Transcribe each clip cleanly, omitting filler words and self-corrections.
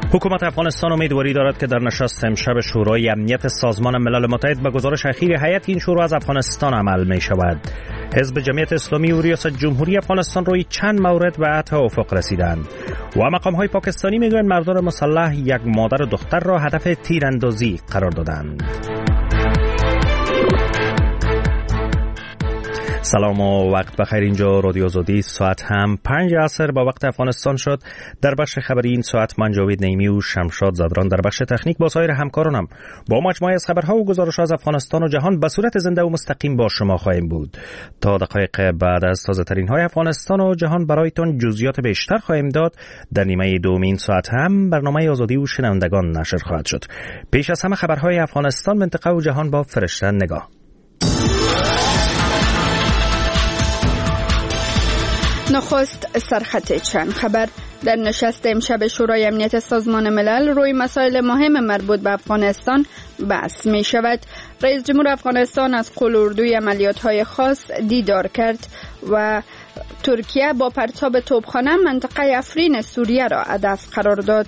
حکومت افغانستان امیدواری دارد که در نشست امشب شورای امنیت سازمان ملل متحد به گزارش اخیر هیئت این شورا از افغانستان عمل می شود. حزب جمعیت اسلامی و ریاست جمهوری افغانستان روی چند مورد به توافق رسیدند و مقام‌های پاکستانی میگویند مردان مسلح یک مادر و دختر را هدف تیراندازی قرار دادند. سلام و وقت بخیر. اینجا رادیو آزادی. ساعت هم 5 عصر با وقت افغانستان شد. در بخش خبری این ساعت من جاوید نعیمی و شمشاد زدران در بخش تکنیک با سایر همکارانم با مجموعه از خبرها و گزارش‌ها از افغانستان و جهان به صورت زنده و مستقیم با شما خواهیم بود. تا دقایق بعد از تازه‌ترین های افغانستان و جهان برایتان جزئیات بیشتر خواهیم داد. در نیمه دوم این ساعت هم برنامه آزادی و شنوندگان نشر خواهد شد. پیش از همه خبرهای افغانستان، منطقه و جهان با فرشته نگاه. نخست سرخط چند خبر. در نشست امشب شورای امنیت سازمان ملل روی مسائل مهم مربوط به افغانستان بحث می شود. رئیس جمهور افغانستان از قلوردوی عملیات‌های خاص دیدار کرد و ترکیه با پرتاب توپخانه منطقه افرین سوریه را هدف قرار داد.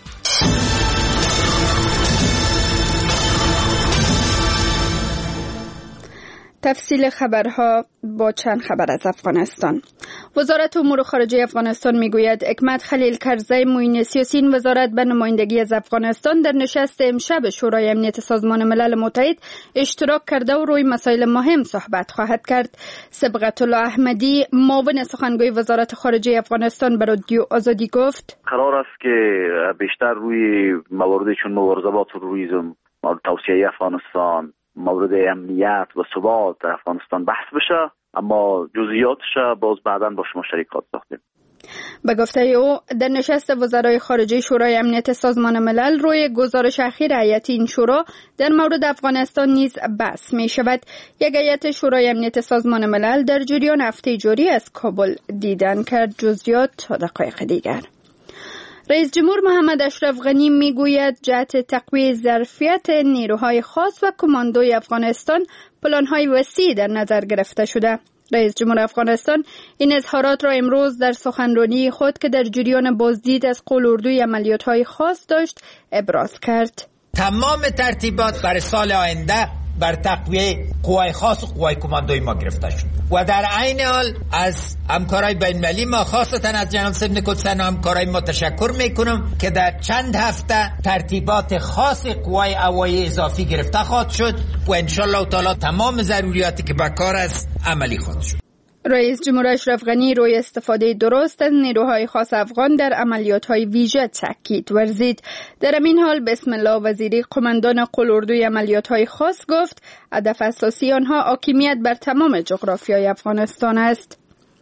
تفصیل خبرها با چند خبر از افغانستان. وزارت امور خارجه افغانستان میگوید حکمت خلیل کرزی معین سیاسی وزارت به نمایندگی از افغانستان در نشست امشب شورای امنیت سازمان ملل متحد اشتراک کرده و روی مسائل مهم صحبت خواهد کرد. صبغت الله احمدی معاون سخنگوی وزارت خارجه افغانستان به رادیو آزادی گفت قرار است که بیشتر روی مواردی چون مبارزه با تروریسم، مورد توسعه افغانستان، مورد امنیت و ثبات در افغانستان بحث بشه، اما جزئیاتش باز بعداً با شما شریکات ساختیم. به گفته او در نشست وزرای خارجه شورای امنیت سازمان ملل روی گزارش اخیر هیئت این شورا در مورد افغانستان نیز بحث می شود. یک هیئت شورای امنیت سازمان ملل در جریان هفته جاری از کابل دیدن کرد. جزئیات تا دقایق دیگر. رئیس جمهور محمد اشرف غنی میگوید جهت تقویت ظرفیت نیروهای خاص و کماندوی افغانستان پلان‌های وسیع در نظر گرفته شده. رئیس جمهور افغانستان این اظهارات را امروز در سخنرانی خود که در جریان بازدید از قلوردوی عملیات‌های خاص داشت ابراز کرد. تمام ترتیبات برای سال آینده بر تقویت قوای خاص و قوای کماندوی ما گرفته شد و در عین حال از همکارای بین‌المللی ما خاصتا از جناب سیدنی کدسن و همکارای ما تشکر میکنم که در چند هفته ترتیبات خاص قوای هوایی اضافی گرفته خواهد شد و انشالله تعالی تمام ضروریاتی که به کار است عملی خواهد شد. رئیس جمهور اشرف غنی روی استفاده درست از نیروهای خاص افغان در عملیات‌های ویژه تاکید ورزید. در این حال بسم الله وزیری قماندان قلوردوی عملیات‌های خاص گفت هدف اساسی آنها حاکمیت بر تمام جغرافیای افغانستان است.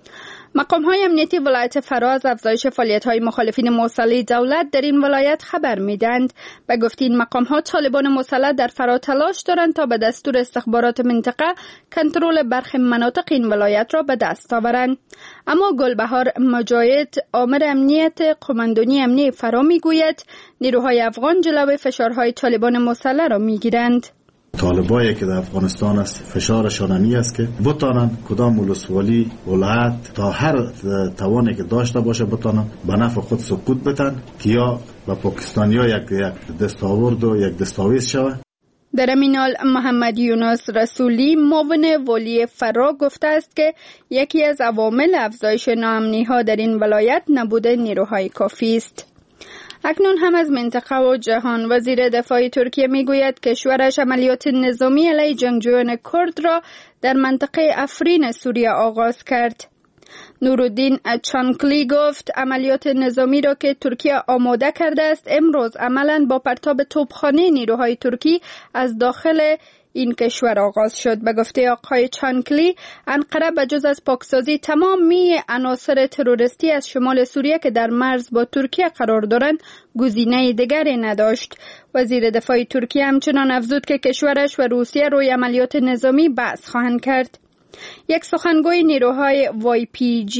مقام‌های امنیتی ولایت فراز افزایش فعالیت‌های مخالفین مسلح دولت در این ولایت خبر می‌دهند. به گفته این مقام‌ها طالبان مسلح در فرا تلاش دارند تا به دستور استخبارات منطقه کنترل برخی مناطق این ولایت را به دست آورند. اما گلبهار مجاهد آمر امنیت قماندانی امنیتی فرا می‌گوید نیروهای افغان جلوی فشارهای طالبان مسلح را می‌گیرند. طالبایی که در افغانستان است فشارشان این است که بتانند کدام ولسوالی ولایت تا هر توانی که داشته باشه بتانند به نفع خود سقوط بدن که یا به پاکستانیا یک دستاورد و یک دستاویز شود. در این حال محمد یونس رسولی معاون ولی فرا گفته است که یکی از عوامل افزایش ناامنی‌ها در این ولایت نبود نیروهای کافی است. اکنون هم از منطقه و جهان. وزیر دفاع ترکیه میگوید کشورش عملیات نظامی علیه جنگجویان کرد را در منطقه افرین سوریه آغاز کرد. نورالدین چانکلی گفت عملیات نظامی را که ترکیه آماده کرده است امروز عملاً با پرتاب توپخانه نیروهای ترکی از داخل این کشور آغاز شد. به گفته آقای چانکلی انقره بجز از پاکسازی تمامی عناصر تروریستی از شمال سوریه که در مرز با ترکیه قرار دارند گزینه دیگری نداشت. وزیر دفاع ترکیه همچنان افزود که کشورش و روسیه روی عملیات نظامی بحث خواهند کرد. یک سخنگوی نیروهای YPG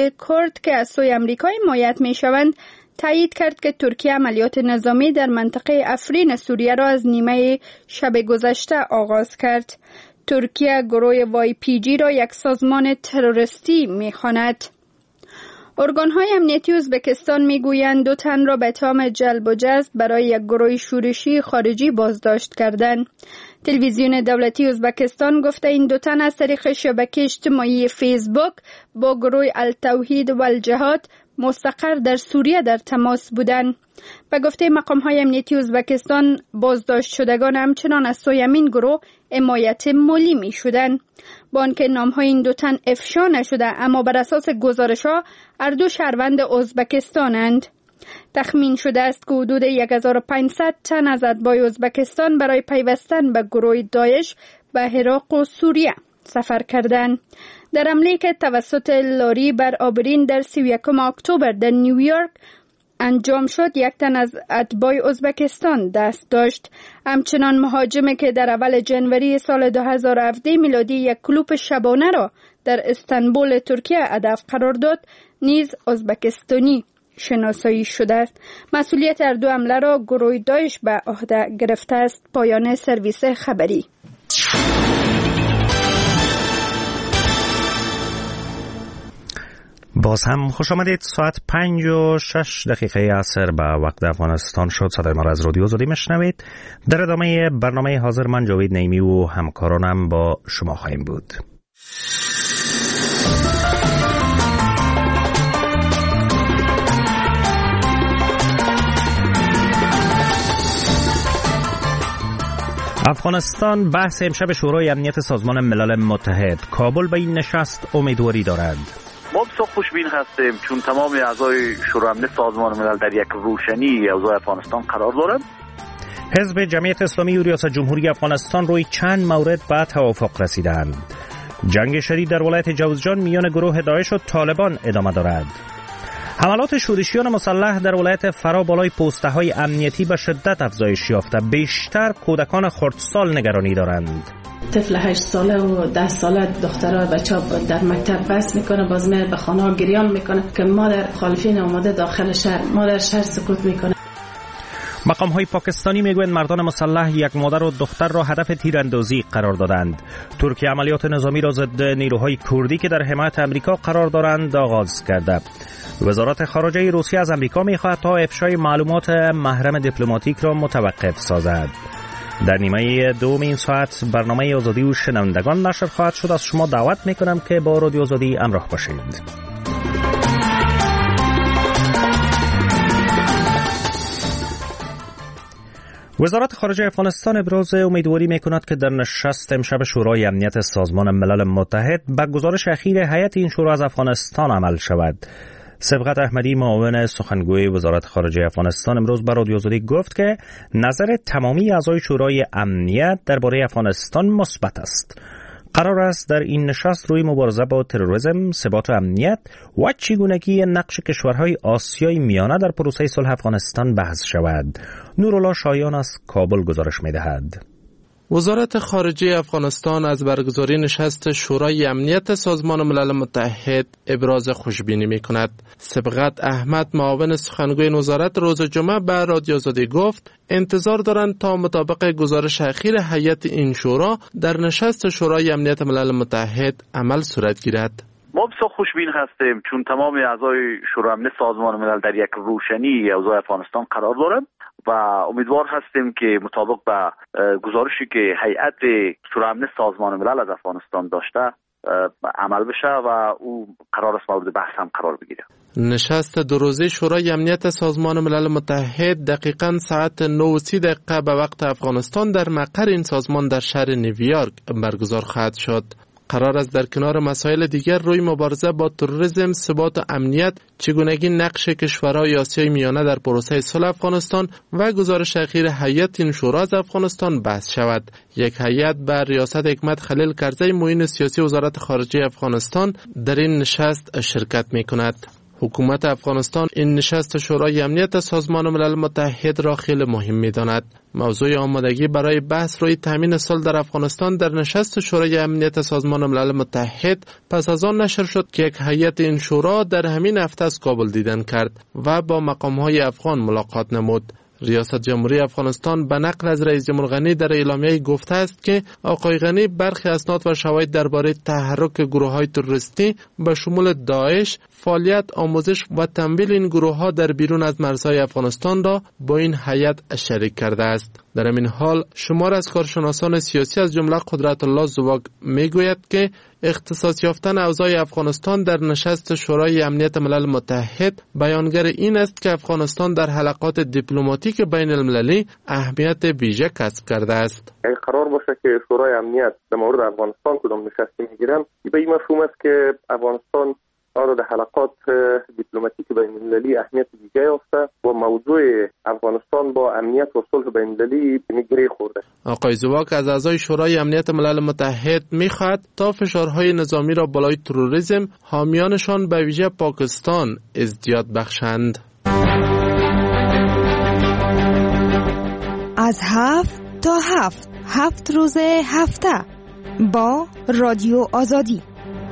کرد که از سوی آمریکا حمایت می‌شوند تایید کرد که ترکیه عملیات نظامی در منطقه افرین سوریه را از نیمه شب گذشته آغاز کرد. ترکیه گروه YPG را یک سازمان تروریستی می‌خواند. ارگان‌های امنیتی ازبکستان میگویند 2 تن را به اتهام جلب و جذب برای یک گروه شورشی خارجی بازداشت کردند. تلویزیون دولتی ازبکستان گفته این 2 تن از طریق شبکه اجتماعی فیسبوک با گروه التوحید و الجهاد مستقر در سوریه در تماس بودند. به گفته مقام‌های امنیتی ازبکستان بازداشت شدگان همچنان از سوی همین گروه حمایت مالی می شدند. با آنکه نام‌های این 2 تن افشا نشده اما بر اساس گزارش‌ها هر 2 شهروند ازبکستانند. تخمین شده است که حدود 1500 تن از اتباع ازبکستان برای پیوستن به گروه داعش به عراق و سوریه سفر کردند. در حمله‌ای که توسط لاری بر آبرین در 31 اکتبر در نیویورک انجام شد، 1 تن از اتباع ازبکستان دست داشت. همچنان مهاجمی که در اول جنوری سال 2017 میلادی یک کلوب شبانه را در استانبول ترکیه هدف قرار داد نیز ازبکستانی شناسایی شده است. مسئولیت هر 2 حمله را گروه داعش به عهده گرفته است. پایان سرویس خبری. باز هم خوش آمدید. ساعت 5:06 عصر به وقت افغانستان شد. صدای ما را از رادیو آزادی میشنوید. در ادامه برنامه حاضر من جاوید نیمی و همکارانم با شما خواهیم بود. افغانستان بحث امشب شورای امنیت سازمان ملل متحد. کابل به این نشست امیدواری دارد. ما بسیار خوشبین هستیم چون تمام اعضای شورای امنیت سازمان ملل در یک روشنی اوضاع افغانستان قرار دارند. حزب جمعیت اسلامی و ریاست جمهوری افغانستان روی چند مورد به توافق رسیدند. جنگ شدید در ولایت جوزجان میان گروه داعش و طالبان ادامه دارد. حملات شورشیان مسلح در ولایت فرا بالای پست‌های امنیتی به شدت افزایش یافته. بیشتر کودکان خردسال نگرانی دارند. طفل 8 ساله و 10 ساله دخترها بچه‌ها در مکتب بس میکنه، باز میره به خانه‌ها گریان میکنه که مادر خالفین اومده داخل شهر، مادر شهر سکوت میکنه. مقام‌های پاکستانی میگویند مردان مسلح یک مادر و دختر را هدف تیراندازی قرار دادند. ترکیه عملیات نظامی را ضد نیروهای کردی که در حمایت آمریکا قرار دارند آغاز کرده. وزارت خارجه روسیه از آمریکا می‌خواهد تا افشای معلومات محرم دیپلماتیک را متوقف سازد. در نیمه دوم این ساعت برنامه آزادی و شنوندگان نشر خواهد شد. از شما دعوت می‌کنم که با رادیو آزادی همراه باشید. وزارت خارجه افغانستان ابراز امیدواری می‌کند که در نشست امشب شورای امنیت سازمان ملل متحد به گزارش اخیر هیئت این شورا از افغانستان عمل شود. سبقت احمدی معاون سخنگوی وزارت خارجه افغانستان امروز به رادیو آزادی گفت که نظر تمامی اعضای شورای امنیت درباره افغانستان مثبت است. قرار است در این نشست روی مبارزه با تروریسم، ثبات و امنیت و چگونگی نقش کشورهای آسیای میانه در پروسه صلح افغانستان بحث شود. نورالله شایان از کابل گزارش می‌دهد. وزارت خارجه افغانستان از برگزاری نشست شورای امنیت سازمان ملل متحد ابراز خوشبینی می‌کند. سبقت احمد معاون سخنگوی وزارت روز جمعه به رادیو آزادی گفت انتظار دارند تا مطابق گزارش اخیر هیئت این شورا در نشست شورای امنیت ملل متحد عمل صورت گیرد. ما بسیار خوشبین هستیم چون تمام اعضای شورای امنیت سازمان ملل در یک روشنی اوضاع افغانستان قرار دارند و امیدوار هستیم که مطابق به گزارشی که هیئت شورای امنیت سازمان ملل از افغانستان داشته عمل بشه و او قرار است مورد بحث هم قرار بگیره. نشست 2 روزه شورای امنیت سازمان ملل متحد دقیقاً ساعت 9:30 به وقت افغانستان در مقر این سازمان در شهر نیویورک برگزار خواهد شد. قرار است در کنار مسائل دیگر روی مبارزه با تروریسم، ثبات و امنیت، چگونگی نقش کشورهای آسیای میانه در پروسه صلح افغانستان و گزارش اخیر هیئت این شورا از افغانستان بحث شود. یک هیئت بر ریاست حکمت خلیل کرزی معین سیاسی وزارت خارجه افغانستان در این نشست شرکت می‌کند. حکومت افغانستان این نشست شورای امنیت سازمان ملل متحد را خیلی مهم می‌داند. موضوع آمادگی برای بحث روی تامین صلح در افغانستان در نشست شورای امنیت سازمان ملل متحد پس از آن نشر شد که یک هیئت این شورا در همین هفته از کابل دیدن کرد و با مقام‌های افغان ملاقات نمود. ریاست جمهوری افغانستان به نقل از رئیس جمهور غنی در اعلامیه گفته است که آقای غنی برخی اسناد و شواهد درباره تحرک گروه‌های تروریستی به شمول داعش، فعالیت، آموزش و تمویل این گروه‌ها در بیرون از مرزهای افغانستان را با این هیئت شریک کرده است. در این حال شمار از کارشناسان سیاسی از جمله قدرت الله زواگ میگوید که اختصاص یافتن اوضاع افغانستان در نشست شورای امنیت ملل متحد بیانگر این است که افغانستان در حلقات دیپلماتیک بین المللی اهمیت ویژه کسب کرده است. اگه قرار باشه که شورای امنیت در مورد افغانستان کدام نشستی میگیرن، به این مفهوم است که افغانستان در حلقات دیپلماتیک بین المللی اهمیت ویژه یافته و موضوع افغانستان با امنیت و صلح بین المللی گره خورده. آقای زواک از اعضای شورای امنیت ملل متحد میخواهد تا فشارهای نظامی را بالای تروریسم حامیانشان به ویژه پاکستان ازدیاد بخشند. از 7 تا 7 روز هفته با رادیو آزادی.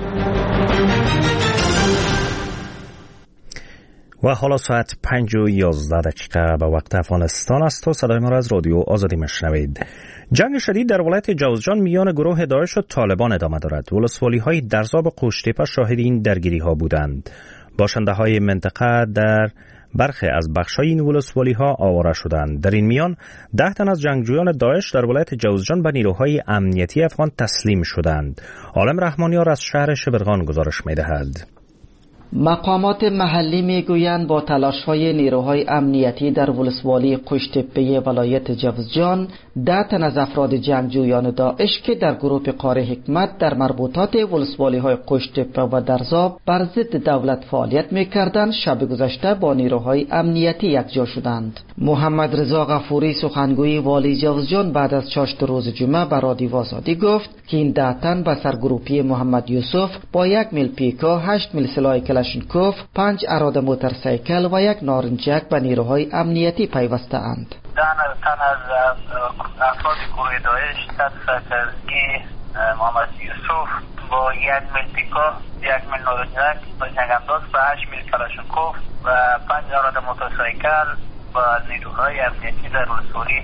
و حالا ساعت 5:11 به وقت افغانستان است و صدای ما را از رادیو آزادی میشنوید. جنگ شدید در ولایت جوزجان میان گروه داعش و طالبان ادامه دارد. ولسوالی‌های درزاب و قوشتیپه شاهد این درگیری‌ها بودند. باشنده‌های منطقه در برخی از بخش‌های این ولسوالی‌ها آواره شدند. در این میان 10 تن از جنگجویان داعش در ولایت جوزجان به نیروهای امنیتی افغان تسلیم شدند. عالم رحمانیار از شهر شبرغان گزارش می‌دهد. مقامات محلی میگویند با تلاش‌های نیروهای امنیتی در ولسوالی قوشتیپه ولایت جوزجان 10 تن از افراد جنگجویان داعش که در گروه قاره حکمت در مربوطات ولسوالی‌های قوشتیپه و درزاب بر ضد دولت فعالیت می‌کردند شب گذشته با نیروهای امنیتی یکجا شدند. محمد رضا غفوری سخنگوی والی جوزجان بعد از چاشت روز جمعه به رادیو آزادی گفت که این 10 تن به سرگروپی محمد یوسف با 1 میل پیکا، 8 میل سلاح کلاشینکوف، 5 اراده موتورسیکل و 1 نارنجک به نیروهای امنیتی پیوسته اند. 10 تن از افراد گروه داعش تحت سرپرستی محمد یوسف با 1 میل پیکا، 1 میل نارنجک و جنگانداز و 8 میل کلاشینکوف و 5 اراده موتورسیکل با نیروهای امنیتی در ولسوالی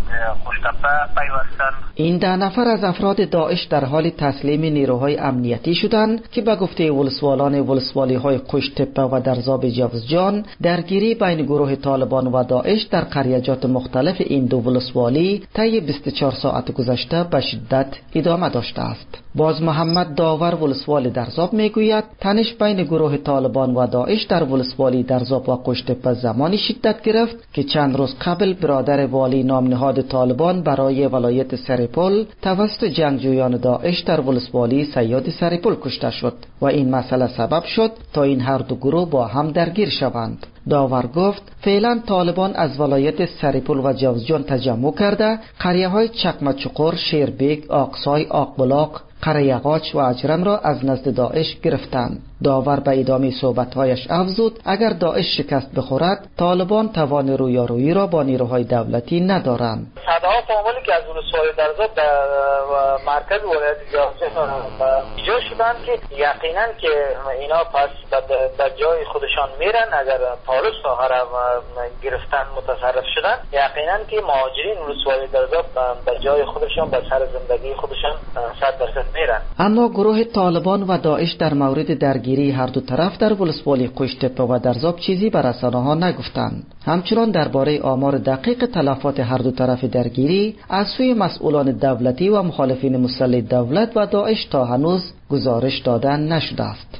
این 10 نفر از افراد داعش در حال تسلیم نیروهای امنیتی شدند که به گفته ولسوالان ولسوالی‌های قوشتیپه و درزاب جوزجان درگیری بین گروه طالبان و داعش در قریه‌جات مختلف این دو ولسوالی طی 24 ساعت گذشته به شدت ادامه داشته است. باز محمد داور ولسوال درزاب میگوید تنش بین گروه طالبان و داعش در ولسوالی درزاب و قوشتیپه زمانی شدت گرفت که چند روز قبل برادر والی نام نهاد طالبان برای ولایت سریپول توسط جنگجویان داعش در ولسوالی سیاد سریپول کشته شد و این مسئله سبب شد تا این هر دو گروه با هم درگیر شوند. داور گفت فعلا طالبان از ولایت سریپول و جوزجان تجمع کرده قریه‌های چکمه‌چقر، شیربیگ، آقسای، آقبلاق، قریه قاچ و اجرم را از نزد داعش گرفتند. داور به ادامه صحبت‌هایش افزود اگر داعش شکست بخورد طالبان توان رویارویی را با نیروهای دولتی ندارند. صداها فامیلی که از ولسوالی درزاب در مرکز ولایت جوزجان ایجاد شدند که یقینا که اینا پس به جای خودشان میرن. اگر پالوس ساحه را گرفتن متصرف شدن یقینا که مهاجرین ولسوالی درزاب به جای خودشان به سر زندگی خودشان 100% میرن. اما گروه طالبان و داعش در مورد درگیری هر دو طرف در ولسوالی قوشتیپه و درزاب چیزی به رسانه‌ها نگفتند. همچنان درباره آمار دقیق تلفات هر دو طرف درگیری از سوی مسئولان دولتی و مخالفین مسلح دولت و داعش تا هنوز گزارش دادن نشده است.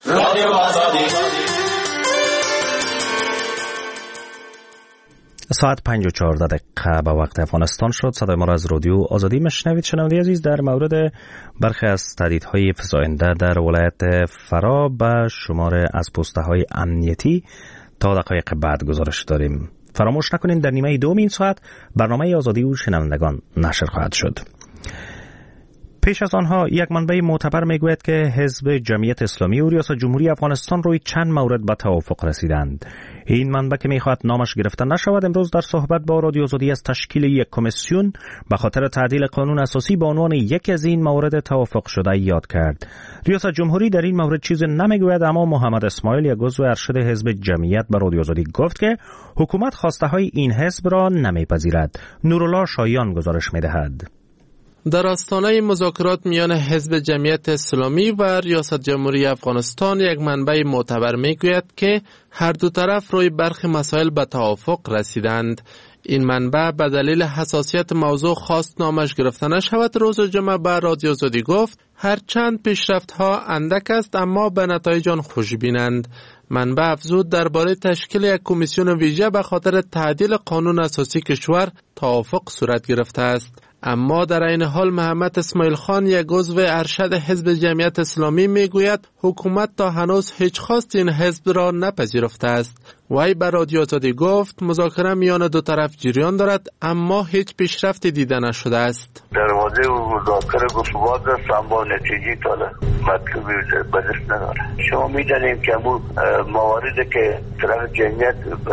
ساعت 5:14 به وقت افغانستان شد. صدای ما را از رادیو آزادی میشنوید. شنونده عزیز، در مورد برخی از تهدیدهای فزاینده در ولایت فرا به شمار از پست‌های امنیتی تا دقایق بعد گزارش داریم. فراموش نکنید در نیمه دوم این ساعت برنامه آزادی و شنوندگان نشر خواهد شد. پیش از آنها یک منبع معتبر میگوید که حزب جمعیت اسلامی و ریاست جمهوری افغانستان روی چند مورد به توافق رسیدند. این منبع که میخواهد نامش گرفته نشود امروز در صحبت با رادیو آزادی از تشکیل یک کمیسیون به خاطر تعدیل قانون اساسی به عنوان یکی از این موارد توافق شده یاد کرد. ریاست جمهوری در این مورد چیزی نمیگوید، اما محمد اسماعیل یک عضو ارشد حزب جمعیت به رادیو آزادی گفت که حکومت خواسته های این حزب را نمیپذیرد. نورالله شایان گزارش میدهد. در آستانه مذاکرات میان حزب جمعیت اسلامی و ریاست جمهوری افغانستان یک منبع معتبر میگوید که هر دو طرف روی برخی مسائل به توافق رسیدند. این منبع به دلیل حساسیت موضوع خواست نامش گرفته نشود. روز جمعه به رادیو آزادی گفت هرچند پیشرفت‌ها اندک است اما به نتایج آن خوشبینند. منبع افزود درباره تشکیل یک کمیسیون ویژه به خاطر تعدیل قانون اساسی کشور توافق صورت گرفته است. اما در این حال محمد اسماعیل خان یک عضو ارشد حزب جمعیت اسلامی میگوید حکومت تا هنوز هیچ خواست این حزب را نپذیرفته است. وی به رادیو آزادی گفت مذاکره میان دو طرف جریان دارد اما هیچ پیشرفتی دیده نشده است. دروازه مذاکره گفتگوات است اما نتیجه تا مطلوبی به دست نداره. شما میدانیم که همون مواردی که طرف جمعیت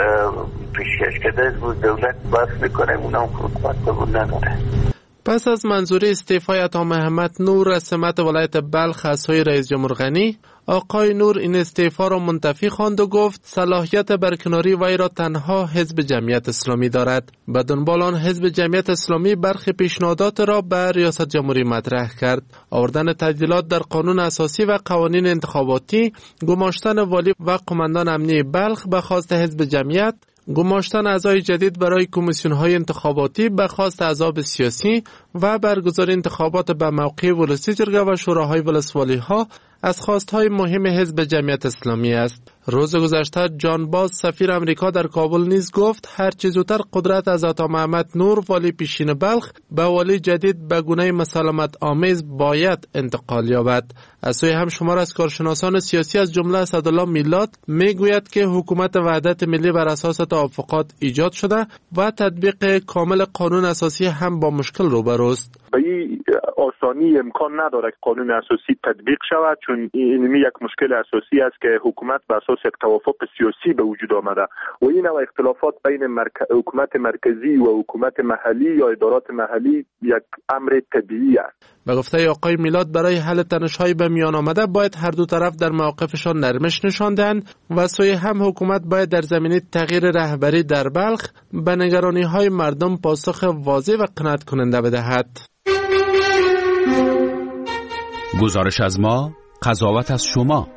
پیشکش کرده بود دولت بحث میکنه اونم حکومت قبول نداره. پس از منظوری استعفای عطا محمد نور از سمت ولایت بلخ از سوی رئیس جمهور غنی، آقای نور این استعفا را منتفی خواند و گفت صلاحیت برکناری وی را تنها حزب جمعیت اسلامی دارد. به دنبال آن حزب جمعیت اسلامی برخی پیشنهادات را به ریاست جمهوری مطرح کرد: آوردن تعدیلات در قانون اساسی و قوانین انتخاباتی، گماشتن والی و قماندان امنی بلخ به خواست حزب جمعیت، گماشتن اعضای جدید برای کمیسیون‌های انتخاباتی به خواست احزاب سیاسی و برگزاری انتخابات به موقع ولسی جرگه و شوراهای ولسوالی‌ها از خواست‌های مهم حزب جمعیت اسلامی است. روز گذشته جان باز سفیر امریکا در کابل نیز گفت هر چه زودتر قدرت از عطا محمد نور والی پیشین بلخ به والی جدید به گونه مسالمت آمیز باید انتقال یابد. از سوی هم شمار از کارشناسان سیاسی از جمله اسدالله میلاد میگوید که حکومت وحدت ملی بر اساس توافقات ایجاد شده و تطبیق کامل قانون اساسی هم با مشکل روبروست. به این آسانی امکان نداره که قانون اساسی تطبیق شود، چون این یک مشکل اساسی است که حکومت به اساس یک توافق سیاسی به وجود آمده و این نوع اختلافات بین حکومت مرکزی و حکومت محلی یا ادارات محلی یک امر طبیعی است. به گفته آقای میلاد برای حل تنش‌های به میان آمده باید هر دو طرف در موقفشان نرمش نشاندند و سوی هم حکومت باید در زمینه تغییر رهبری در بلخ به نگرانی‌های مردم پاسخ واضح و قناعت کننده بدهد. گزارش از ما، قضاوت از شما.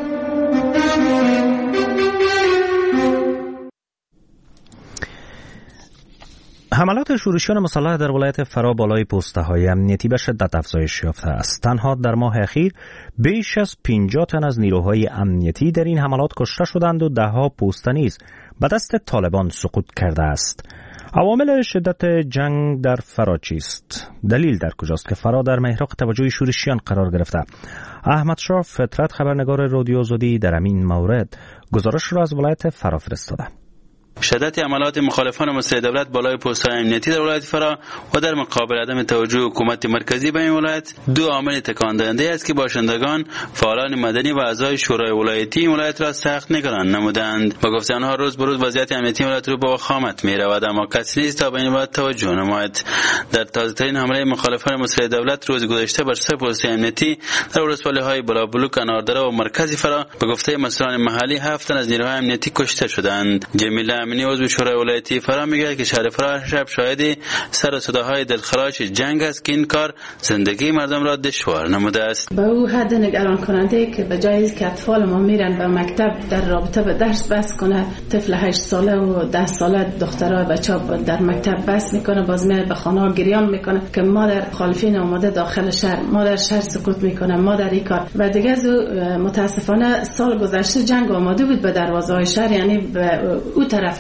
حملات شورشیان مسلح در ولایت فرا بالای پسته‌های امنیتی به شدت افزایش یافته است. تنها در ماه اخیر بیش از 50 تن از نیروهای امنیتی در این حملات کشته شدند و ده‌ها پوسته نیز به دست طالبان سقوط کرده است. عوامل شدت جنگ در فرا چیست؟ دلیل در کجاست که فرا در محراق توجه شورشیان قرار گرفته؟ احمد شاه فطرت خبرنگار رادیو آزادی در همین مورد گزارش را از ولایت فرا فرستاده. شدت عملات مخالفان مسلح دولت بالای پست‌های امنیتی در ولایت فرا و در مقابل عدم توجه حکومت مرکزی به این ولایت دو عامل تکان دهنده است که باشندگان، فعالان مدنی و اعضای شورای ولایتی این ولایت را سخت نگران نمودند. با گفته آنها روز به روز وضعیت امنیتی ولایت رو به وخامت می‌رود اما کسی نیست تا به این ولایت توجه نماید. در تازه‌ترین حمله مخالفان مسلح دولت روز گذشته بر سه پست امنیتی در ولسوالی‌های بلابلوک، اناردره و مرکزی فرا به گفته مسئولان محلی 7 تن از نیروهای امنیتی کشته شدند. جمیله امینی عضو شورای ولایتی فرا میگه که شهر فرا شب شاهد سر و صداهای دلخراش جنگ است که این کار زندگی مردم را دشوار نموده است. به او حد نگران کننده که به جای که اطفال ما میرن به مکتب در رابطه به درس بس کنه، طفل 8 ساله و 10 ساله دخترها بچه‌ها در مکتب بس میکنه، باز میره به خانه گریان میکنه که مادر خالفین اومده داخل شهر، مادر شهر سکوت میکنه، مادر این کار. و دیگه از متاسفانه سال گذشته جنگ آماده بود به دروازه‌های شهر، یعنی به اون طرف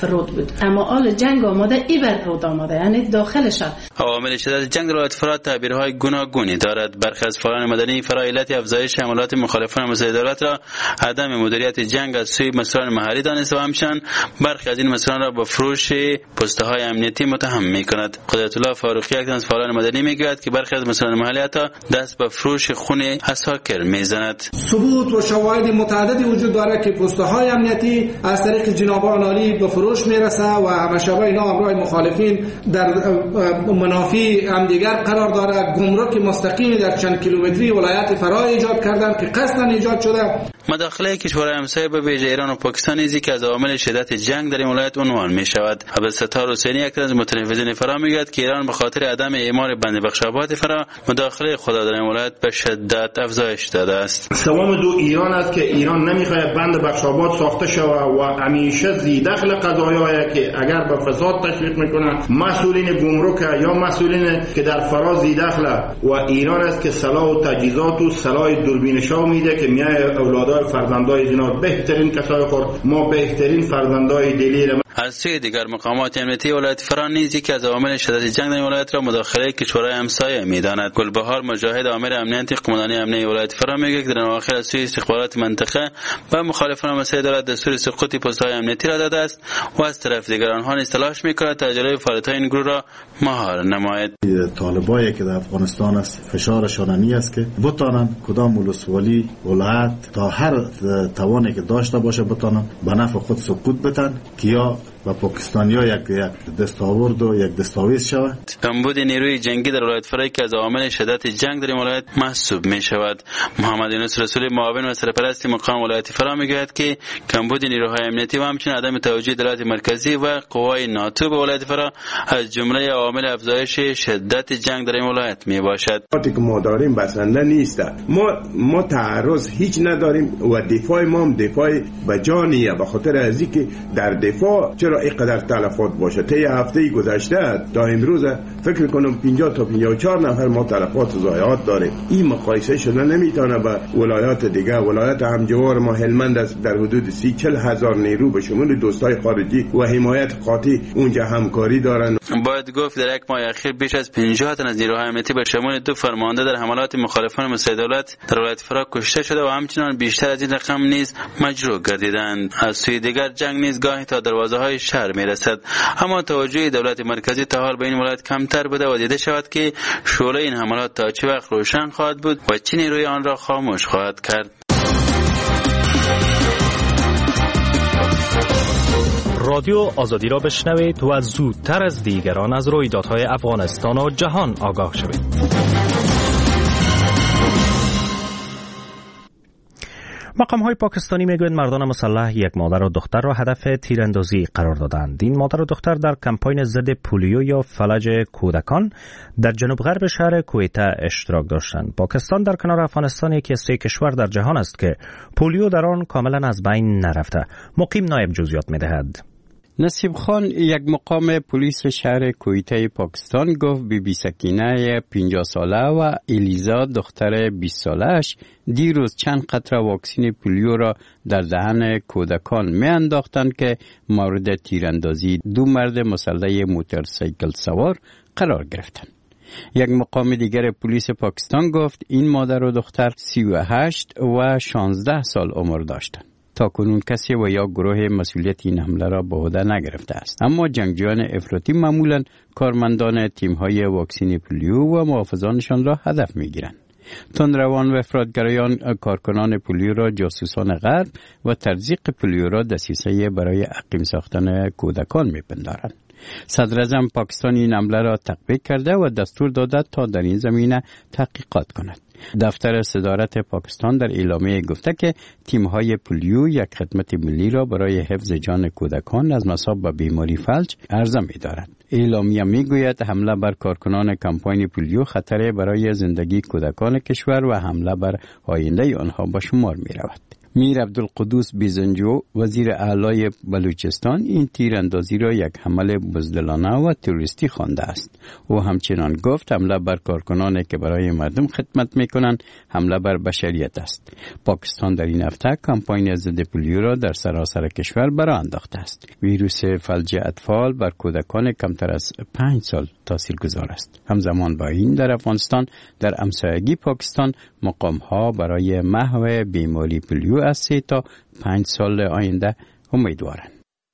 رود بود، اما آل جنگ آماده ای بر رود آماده، یعنی داخلش. عوامل شدت جنگ در ولایت فرا تعبیرهای گوناگونی دارد. برخی از فعالان مدنی فرا علت افزایش حملات مخالفان مسئله دولت را عدم مدیریت جنگ از سوی مسئولان محلی دانسته و همچنین برخی از این مسئولان را با فروش پسته های امنیتی متهم می‌کند. قدرت الله فاروقی یک از فعالان مدنی میگوید که برخی از مسئولان محلی حتی دست به فروش خون عساکر میزند. ثبوت و شواهد متعددی وجود دارد که پسته های امنیتی از طریق جنابان عالی به فروش میرسه و همشبه اینا همراه مخالفین در منافی همدیگر قرار داره. گمرک مستقیمی در چند کیلومتری ولایت فرا ایجاد کردن که قصداً ایجاد شده. مداخله کشورهای همسایه به ویژه ایران و پاکستان نیز که از عوامل شدت جنگ در این ولایت عنوان می شود. عبدالستار حسینی یک از متنفذین فرا میگوید که ایران به خاطر عدم اعمار بند بخشابات فرا مداخله خود در این ولایت به شدت افزایش داده است. سوم دو ایران است که ایران نمیخواهد بند بخشابات ساخته شود و همیشه زیدخل قضایایی که اگر به فساد تشویق میکنه مسئولین گمرک یا مسئولین که در فرا زیدخل و ایران است که سلاح و تجهیزات و سلاح دوربینشا میده که میای اولادای فرزندای جناب بهترین کسای خور ما بهترین فرزندای دلیر. از سوی دیگر مقامات امنیتی ولایت فرا نیز که از عوامل شدت جنگ در ولایت را مداخله کشورهای همسایه میداند. گلبهار مجاهد آمر امنیتی قماندانی امنیتی ولایت فرا میگه که در اواخر از سوی استخبارات منطقه به مخالفان مسئله دولت دستور سقوط پست‌های امنیتی را داده است و از طرف دیگر آنها نیز تلاش می‌کنند تا جلوی فعالیت‌های این گروه را مهار نماید. طالبایی که در افغانستان است فشارشان این است که بتانن کدام ولسوالی ولایت تا هر توانی که داشته باشه بتانن به نفع خود سقوط بدن که یا و پاکستانیا یک دستاورد و یک دستاویز شود. کمبود نیروی جنگی در ولایت فرا که از عوامل شدت جنگ در این ولایت محسوب می شود. محمد یونس رسولی معاون و سرپرست مقام ولایت فرا میگوید که کمبود نیروهای امنیتی و همچنین عدم توجه دولت مرکزی و قوای ناتو به ولایت فرا از جمله عوامل افزایش شدت جنگ در این ولایت می باشد. وقتی که ما داریم بسنده نیست، ما تعرض هیچ نداریم و دفاع ما هم دفاع بجانیه، به خاطر از اینکه در دفاع چرا اینقدر تلفات باشه. طی هفته گذشته تا امروز فکر کنم 50 تا 54 نفر ما تلفات و ضایعات داریم. این مقایسه شده نمیتونه با ولایات دیگه. ولایت همجوار ما هلمند است در حدود 30-40 هزار نیرو به شمول دوستای خارجی و حمایت قاطع اونجا همکاری دارن. باید گفت در یک ماه اخیر بیش از 50 تن از نیروهای امنیتی به شمول 2 فرمانده در حملات مخالفان مسئله دولت در ولایت فرا کشته شده و همچنان بیشتر از این رقم نیز مجروح گردیدند. از سوی دیگر جنگ نیز گاهی تا دروازه‌های شهر میرسد، اما توجه دولت مرکزی تا حال به این ولایت کمتر بوده و دیده شود که شعله این حملات تا چه وقت روشن خواهد بود و چه نیروی آن را خاموش خواهد کرد. رادیو آزادی را بشنوید و زودتر از دیگران از رویدادهای افغانستان و جهان آگاه شوید. مقام‌های پاکستانی میگویند مردان مسلح یک مادر و دختر را هدف تیراندازی قرار دادند. این مادر و دختر در کمپاین ضد پولیو یا فلج کودکان در جنوب غرب شهر کویته اشتراک داشتند. پاکستان در کنار افغانستان یکی از 3 کشور در جهان است که پولیو در آن کاملا از بین نرفته. مقیم نایب جزئیات می‌دهد. نصیب خان، یک مقام پلیس شهر کویته پاکستان، گفت بی سکینه 50 ساله و الیزا دختر 20 ساله‌اش دیروز چند قطره واکسن پولیو را در دهن کودکان می انداختند که مورد تیراندازی 2 مرد مسلح موتورسیکل سوار قرار گرفتند. یک مقام دیگر پلیس پاکستان گفت این مادر و دختر 38 و 16 سال عمر داشتند. تا کنون کسی و یا گروه مسئولیت این حمله را به عهده نگرفته است، اما جنگجویان افراطی معمولاً کارمندان تیم‌های واکسن پولیو و محافظانشان را هدف می‌گیرند. تندروان و افراطگرایان کارکنان پولیو را جاسوسان غرب و تزریق پولیو را دسیسه برای عقیم ساختن کودکان می‌پندارند. صدراعظم پاکستان این حمله را تقبیح کرده و دستور داده تا در این زمینه تحقیقات کند. دفتر صدارت پاکستان در اعلامیه گفته که تیم‌های پولیو یک خدمت ملی را برای حفظ جان کودکان از مصاب به بیماری فلج عرضه می‌دارد. اعلامیه می‌گوید حمله بر کارکنان کمپاین پولیو خطر برای زندگی کودکان کشور و حمله بر آینده آنها به شمار می‌رود. میر عبدالقدوس بیزنجو وزیر اعلی بلوچستان این تیراندازی را یک حمله بزدلانه و تروریستی خوانده است. او همچنان گفت حمله بر کارکنانی که برای مردم خدمت میکنند حمله بر بشریت است. پاکستان در این هفته کمپاین ضد پولیو را در سراسر کشور برآ انداخته است. ویروس فلج اطفال بر کودکان کمتر از 5 سال تاثیرگذار است. همزمان با این در افغانستان در همسایگی پاکستان مقام‌ها برای محو بیماری پولیو از 3 تا 5 سال آینده امیدوارند.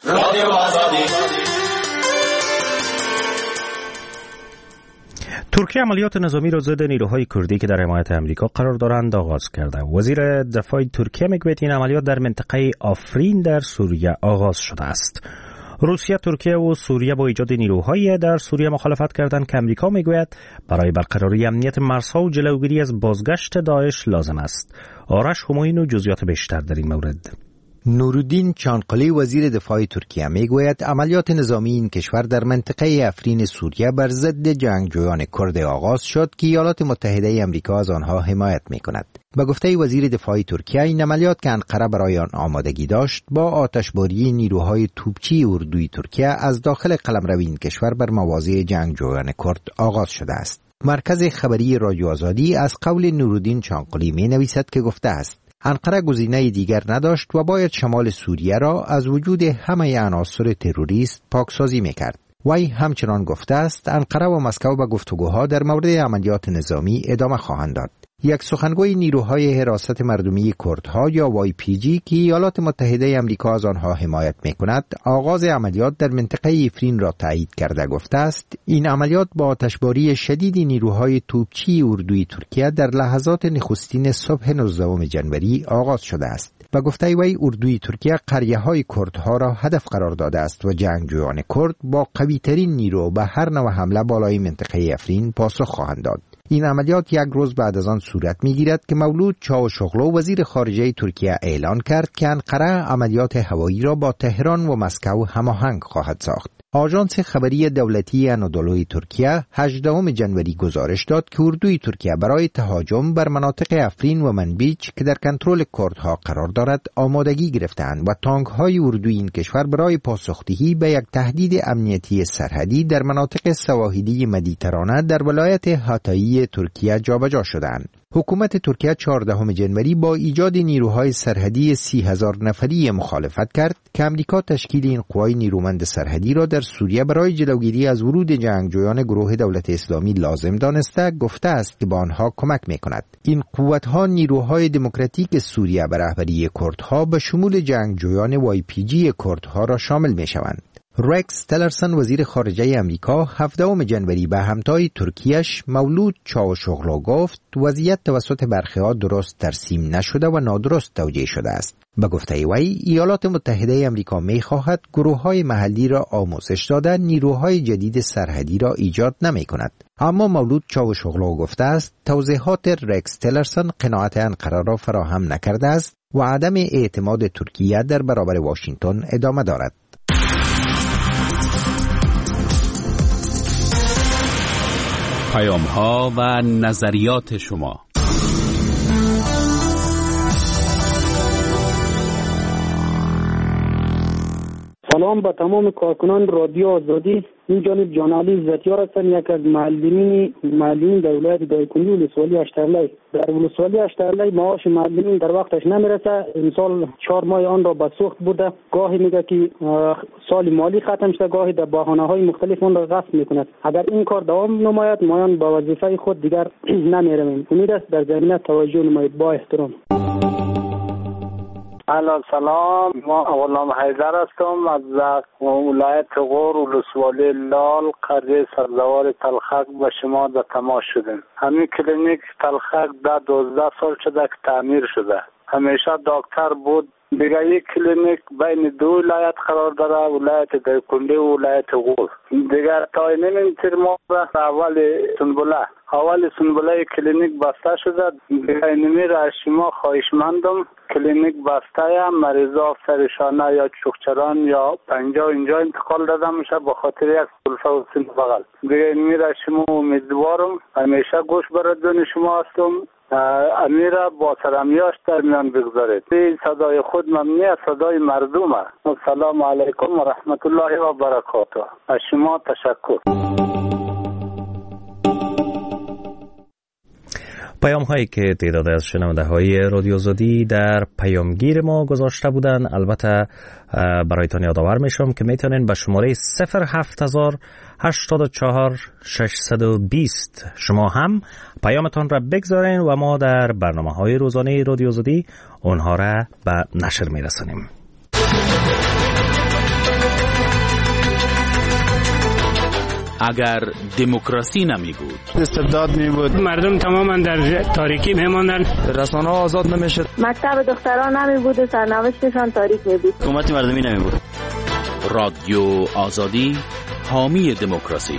ترکیه عملیات نظامی را ضد نیروهای کردی که در حمایت امریکا قرار دارند آغاز کرده. وزیر دفاع ترکیه میگوید این عملیات در منطقه آفرین در سوریه آغاز شده است. روسیه، ترکیه و سوریه با ایجاد نیروهای در سوریه مخالفت کردند که امریکا میگوید برای برقراری امنیت مرزها و جلوگیری از بازگشت داعش لازم است. آرش همایون و جزئیات بیشتر در این مورد. نورالدین چانقلی وزیر دفاع ترکیه میگوید عملیات نظامی این کشور در منطقه آفرین سوریه بر ضد جنگجویان کرد آغاز شد که ایالات متحده آمریکا از آنها حمایت میکند. به گفته وزیر دفاع ترکیه این عملیات که انقره برای آن آمادگی داشت با آتشباری نیروهای توپچی اردوی ترکیه از داخل قلمرو این کشور بر مواضع جنگجویان کرد آغاز شده است. مرکز خبری رادیو آزادی از قول نورالدین چانقلی می نویسد که گفته است انقره گزینه دیگر نداشت و باید شمال سوریه را از وجود همه عناصر تروریست پاکسازی میکرد. وی همچنان گفته است انقره و مسکو به گفتگوها در مورد عملیات نظامی ادامه خواهند داد. یک سخنگوی نیروهای حراست مردمی کردها یا YPG که ایالات متحده آمریکا از آنها حمایت میکند آغاز عملیات در منطقه آفرین را تایید کرده گفته است این عملیات با آتشباری شدید نیروهای توپچی اردوی ترکیه در لحظات نخستین صبح 19 ژانویه آغاز شده است. و گفته وی اردوی ترکیه قریه‌های کردها را هدف قرار داده است و جنگجویان کرد با قوی‌ترین نیرو به هر نوع حمله بالای منطقه آفرین پاسخ خواهند داد. این عملیات یک روز بعد از آن صورت می‌گیرد که مولود چاوشوغلو وزیر خارجه ترکیه اعلان کرد که انقره عملیات هوایی را با تهران و مسکو هماهنگ خواهد ساخت. آژانس خبری دولتی آنادولوی ترکیه 18 ژانویه گزارش داد که اردوی ترکیه برای تهاجم بر مناطق آفرین و منبیچ که در کنترل کردها قرار دارد آمادگی گرفتند و تانک‌های اردوی این کشور برای پاسخدهی به یک تهدید امنیتی سرحدی در مناطق سواحلی مدیترانه در ولایت هاتایی ترکیه جابجا شدند. حکومت ترکیه 14 ژانویه با ایجاد نیروهای سرحدی 30,000 نفری مخالفت کرد که امریکا تشکیل این قوای نیرومند سرحدی را در سوریه برای جلوگیری از ورود جنگجویان گروه دولت اسلامی لازم دانسته گفته است که به آنها کمک می‌کند. این قوت‌ها نیروهای دموکراتیک سوریه به رهبری کردها به شمول جنگجویان YPG کردها را شامل می‌شوند. رکس تلرسن وزیر خارجه امریکا 17 ژانویه به همتای ترکیهش مولود چاوشوغلو گفت وضعیت توسط برخی‌ها درست ترسیم نشده و نادرست توجیه شده است. به گفته وی ایالات متحده آمریکا می‌خواهد گروه‌های محلی را آموزش داده نیروهای جدید سرحدی را ایجاد نمی‌کند. اما مولود چاوشوغلو گفته است توضیحات رکس تلرسن قناعت انقره را فراهم نکرده است و عدم اعتماد ترکیه در برابر واشنگتن ادامه دارد. پیام‌ها و نظریات شما. سلام به تمام کارکنان رادیو آزادی. این جانب جان علی عزتیار هستم، یک از معلمین در ولایت دایکنی ولسوالی اشترلی. در ولسوالی اشترلی معاش معلمین در وقتش نمیرسه. امسال 4 ماه آن را به سوخت بوده. گاهی میگه که سال مالی ختم شده، گاهی در بهانه‌های مختلف آن را غصب میکند. اگر این کار دوام نماید مایان با وظیفه خود دیگر نمیرویم. امید است در زمینه توجه نمایید. با احترام. سلام، ما غلام حیدر هستم از ولایت غور ولسوالی لال قریه سرزوار تلخک به شما در تماس شدیم. همین کلینیک تلخک در 12 سال شده که تعمیر شده. همیشه دکتر بود. دیگه یک کلینیک بین دو ولایت قرار داره، ولایت دایکنی و ولایت غور. دیگه تا این ترماز اول سنبله کلینیک بسته شده. دیگه اینمی را شما خواهشمندم کلینیک بسته یا مریضا سرشانه یا چوخچران یا پنجا اینجا انتقال داده میشه به خاطر یک سلفه و سن بغل. دیگه اینمی را شما امیدوارم. همیشه گوش بردون شما هستم. امیره با سلامیاش در میان بگذارید. این صدای خود ممنوع از صدای مردم است. السلام علیکم و رحمت الله و برکاته. از شما تشکر. پیام هایی که تعداد از شنونده های رادیو آزادی در پیامگیر ما گذاشته بودن، البته برایتان یادآور میشم که میتونین به شماره 07084 شما هم پیامتان را بگذارین و ما در برنامه های روزانه رادیو آزادی اونها را به نشر میرسانیم. اگر دموکراسی نمی بود، استبداد می بود، مردم تماما در تاریکی میماندن، رسانه ها آزاد نمیشد، مکتب دختران نمی بود و سرنوشتشان تاریک می بود، حکومت مردمی نمی بود. رادیو آزادی، حامی دموکراسی.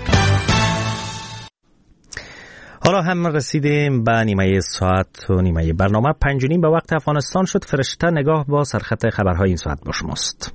حالا هم رسیدیم به نیمه ساعت و نیمه برنامه 5:30 به وقت افغانستان شد. فرشته نگاه با سرخط خبرهای این ساعت با شماست.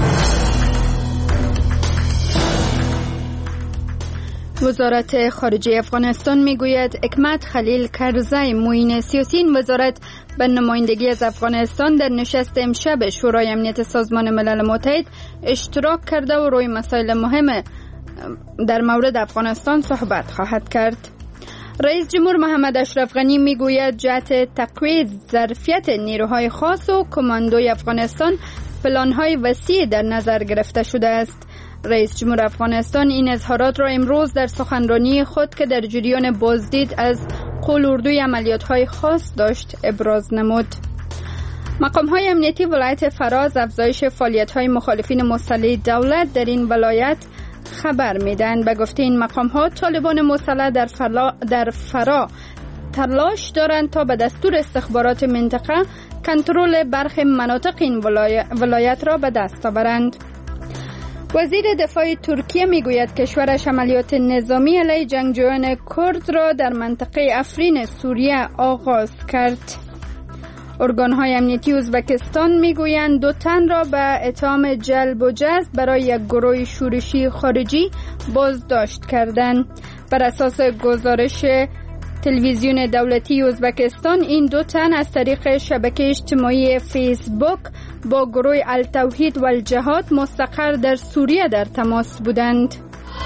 وزارت خارجه افغانستان میگوید حکمت خلیل کرزی معین سیاسی این وزارت به نمایندگی از افغانستان در نشست امشب شورای امنیت سازمان ملل متحد اشتراک کرده و روی مسائل مهم در مورد افغانستان صحبت خواهد کرد. رئیس جمهور محمد اشرف غنی میگوید جهت تقویت ظرفیت نیروهای خاص و کماندوی افغانستان پلان‌های وسیع در نظر گرفته شده است. رئیس جمهور افغانستان این اظهارات را امروز در سخنرانی خود که در جریان بازدید از قول‌اردوی عملیات‌های خاص داشت ابراز نمود. مقام‌های امنیتی ولایت فراز افزایش فعالیت‌های مخالفین مسلح دولت در این ولایت خبر میدن. به گفته این مقام‌ها طالبان مسلح در فرا تلاش دارند تا به دستور استخبارات منطقه کنترل برخی مناطق این ولایت را به دست آورند. وزیر دفاع ترکیه میگوید کشورش عملیات نظامی علیه جنگجویان کرد را در منطقه افرین سوریه آغاز کرد. ارگان‌های امنیتی ازبکستان میگویند 2 تن را به اتهام جلب و جذب برای یک گروه شورشی خارجی بازداشت کردند. بر اساس گزارش تلویزیون دولتی ازبکستان این 2 تن از طریق شبکه اجتماعی فیسبوک با گروه التوحید و الجهاد مستقر در سوریه در تماس بودند.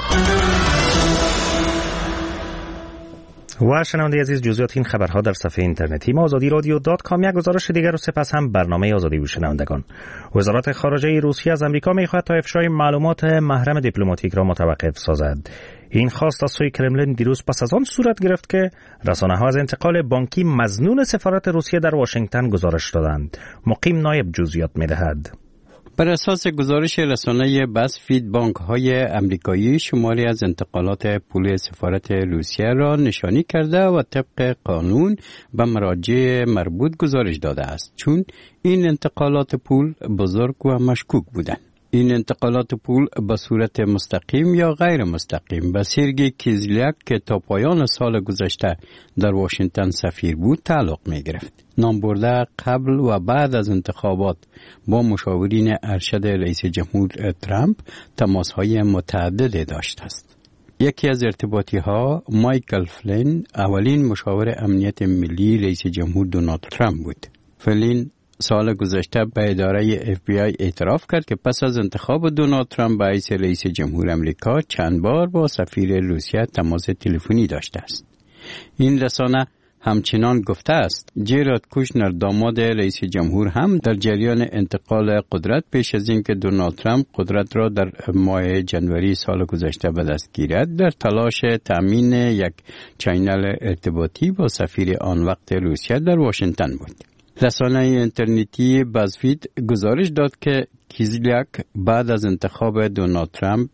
و شنونده عزیز، جزئیات این خبرها در صفحه اینترنتی ما azadiradyo.com. یک گزارش دیگر و سپس هم برنامه آزادی و شنوندگان. وزارت خارجه روسیه از آمریکا می‌خواهد تا افشای معلومات محرم دیپلماتیک را متوقف سازد. این خواست از سوی کرملین دیروز پس از آن صورت گرفت که رسانه‌ها از انتقال بانکی مظنون سفارت روسیه در واشنگتن گزارش دادند. مقیم نایب جزئیات می‌دهد. بر اساس گزارش رسانه بازفید، بانک‌های آمریکایی شماری از انتقالات پول سفارت روسیه را نشانی کرده و طبق قانون به مراجع مربوط گزارش داده است، چون این انتقالات پول بزرگ و مشکوک بودند. این انتقالات پول به صورت مستقیم یا غیر مستقیم به سرگئی کیزلیاک که تا پایان سال گذشته در واشنگتن سفیر بود تعلق می گرفت. نام برده قبل و بعد از انتخابات با مشاورین ارشد رئیس جمهور ترامپ تماس‌های متعدد داشته است. یکی از ارتباطی ها مایکل فلین، اولین مشاور امنیت ملی رئیس جمهور دونالد ترامپ بود. فلین سال گذشته به اداره FBI اعتراف کرد که پس از انتخاب دونالد ترامپ به حیث رئیس جمهور امریکا چند بار با سفیر روسیه تماس تلفنی داشته است. این رسانه همچنان گفته است جرارد کوشنر، داماد رئیس جمهور، هم در جریان انتقال قدرت پیش از اینکه دونالد ترامپ قدرت را در ماه جنوری سال گذشته به دست گیرد در تلاش تامین یک چینل ارتباطی با سفیر آن وقت روسیه در واشنگتن بود. رسانه اینترنتی بازفید گزارش داد که کیزلیاک بعد از انتخاب دونالد ترامپ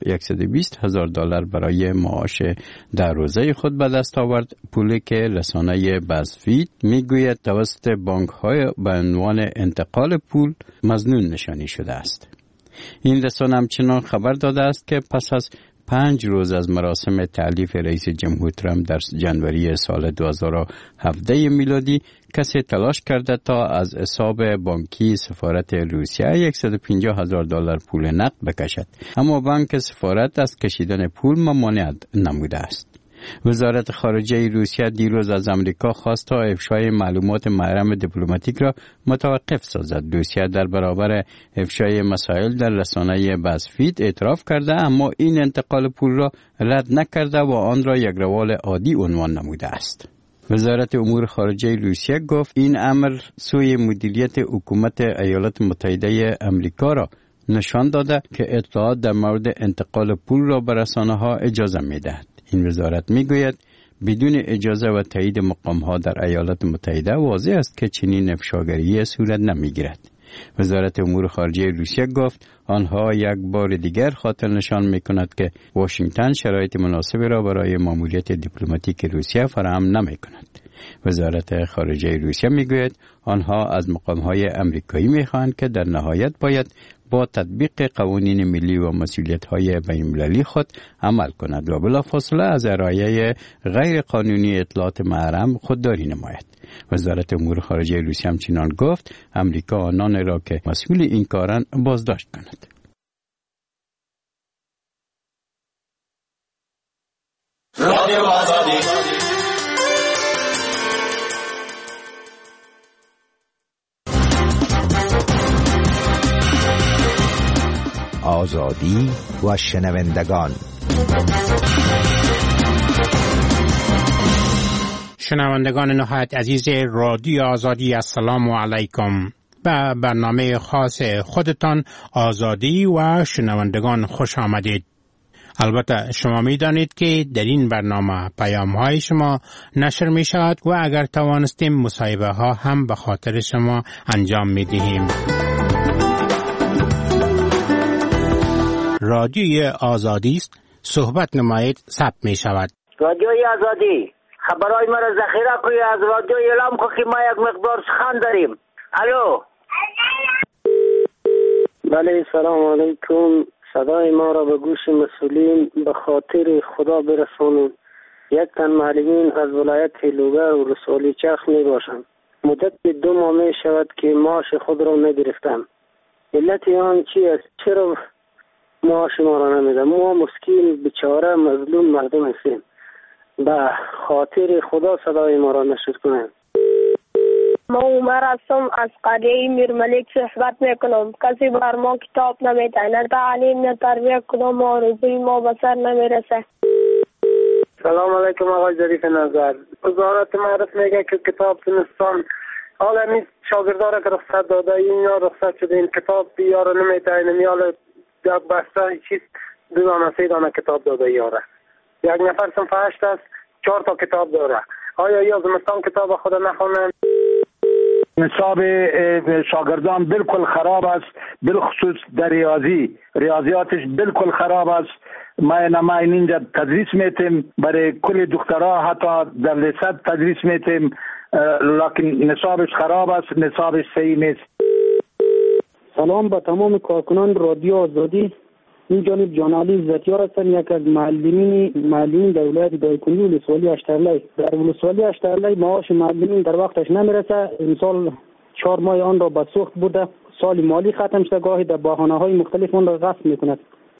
$120,000 برای معاش در روزه خود به دست آورد، پولی که رسانه بازفید میگوید توسط بانک‌های به عنوان انتقال پول مظنون نشانی شده است. این رسانه همچنان خبر داده است که پس از 5 روز از مراسم تعلیف رئیس جمهور ترامپ در جنوری سال 2017 میلادی کسی تلاش کرده تا از حساب بانکی سفارت روسیه $150,000 پول نقد بکشد، اما بانک سفارت از کشیدن پول ممانعت نموده است. وزارت خارجه روسیه دیروز از امریکا خواست تا افشای معلومات محرم دیپلماتیک را متوقف سازد. روسیه در برابر افشای مسائل در رسانه بازفید اعتراف کرده، اما این انتقال پول را رد نکرده و آن را یک روال عادی عنوان نموده است. وزارت امور خارجه روسیه گفت این امر سوی مدیریت حکومت ایالات متحده امریکا را نشان داده که اطلاعات در مورد انتقال پول را به رسانه‌ها اجازه می‌دهد. این وزارت می‌گوید بدون اجازه و تایید مقام‌ها در ایالات متحده واضح است که چنین افشاگری صورت نمی‌گیرد. وزارت امور خارجه روسیه گفت آنها یک بار دیگر خاطر نشان می‌کند که واشنگتن شرایط مناسبی را برای ماموریت دیپلماتیک روسیه فراهم نمی‌کند. وزارت خارجه روسیه می‌گوید آنها از مقام‌های آمریکایی می‌خواهند که در نهایت باید با تطبیق قوانین ملی و مسئولیت‌های بین‌المللی خود عمل کند و بلافاصله از ارائه غیر قانونی اطلاعات محرم خودداری نماید. وزارت امور خارجه روسیه همچنین گفت امریکا آنان را که مسئول این کارند بازداشت کند. آزادی و شنوندگان. شنوندگان نهایت عزیز رادیو آزادی، السلام علیکم. به برنامه خاص خودتان آزادی و شنوندگان خوش آمدید. البته شما می دانید که در این برنامه پیام های شما نشر می شود و اگر توانستیم مصاحبه ها هم به خاطر شما انجام می دهیم. رادیوی آزادی است، صحبت نمایید، ثبت می شود. رادیوی آزادی، خبرهای ما را ذخیره کنید، از رادیو اعلام کنید که ما یک مقدار سخن داریم. الو. بله، سلام علیکم. صدای ما را به گوش مسئولین به خاطر خدا برسانید. یک تن معلمین از ولایت لوگر و ولسوالی چرخ می باشند. مدت 2 ماه می شود که معاش خود را نگرفتم. علت آن چی است؟ چرا معاش ما را نمیدن؟ ما مسکین بیچاره مظلوم مردم هستیم. به خاطر خدا صدای ما را نشر کنند. ما عمر هستم، از قریه میرملک صحبت میکنم. کسی بر ما کتاب نمیده، نه تعلیم نه تربیت، کدام آرزوی ما به سر نمیرسه. سلام علیکم آقای ظریف نظر. وزارت معرف میگه که کتاب زمستان حالا این شاگردا را که رخصت داده، اینا رخصت شده، این کتاب یارو نمیده، این حالا یک بسته چیز 2 دانه 3 دانه کتاب داده یاره. یک نفر صنف 8 است، 4 تا کتاب داره. آیا یا زمستان کتاب خود نخونن؟ نصاب شاگردان بالکل خراب است، بالخصوص در ریاضیاتش بالکل خراب است. ما اینجا تدریس میتیم، برای کل دخترها حتی در لیسه تدریس میتیم، لکن نصابش خراب است، نصابش صحیح نیست. سلام به تمام کارکنان رادیو آزادی. این جانب جانعلی عزتیار هستم، یک از معلمین در ولایت دایکنی ولسوالی اشترلی. در ولسوالی اشترلی معاش معلمین در وقتش نمیرسه. امسال 4 ماه آن را به سوخت برده، سال مالی ختم شده، گاهی در بهانه‌های مختلف آن را غصب میکند.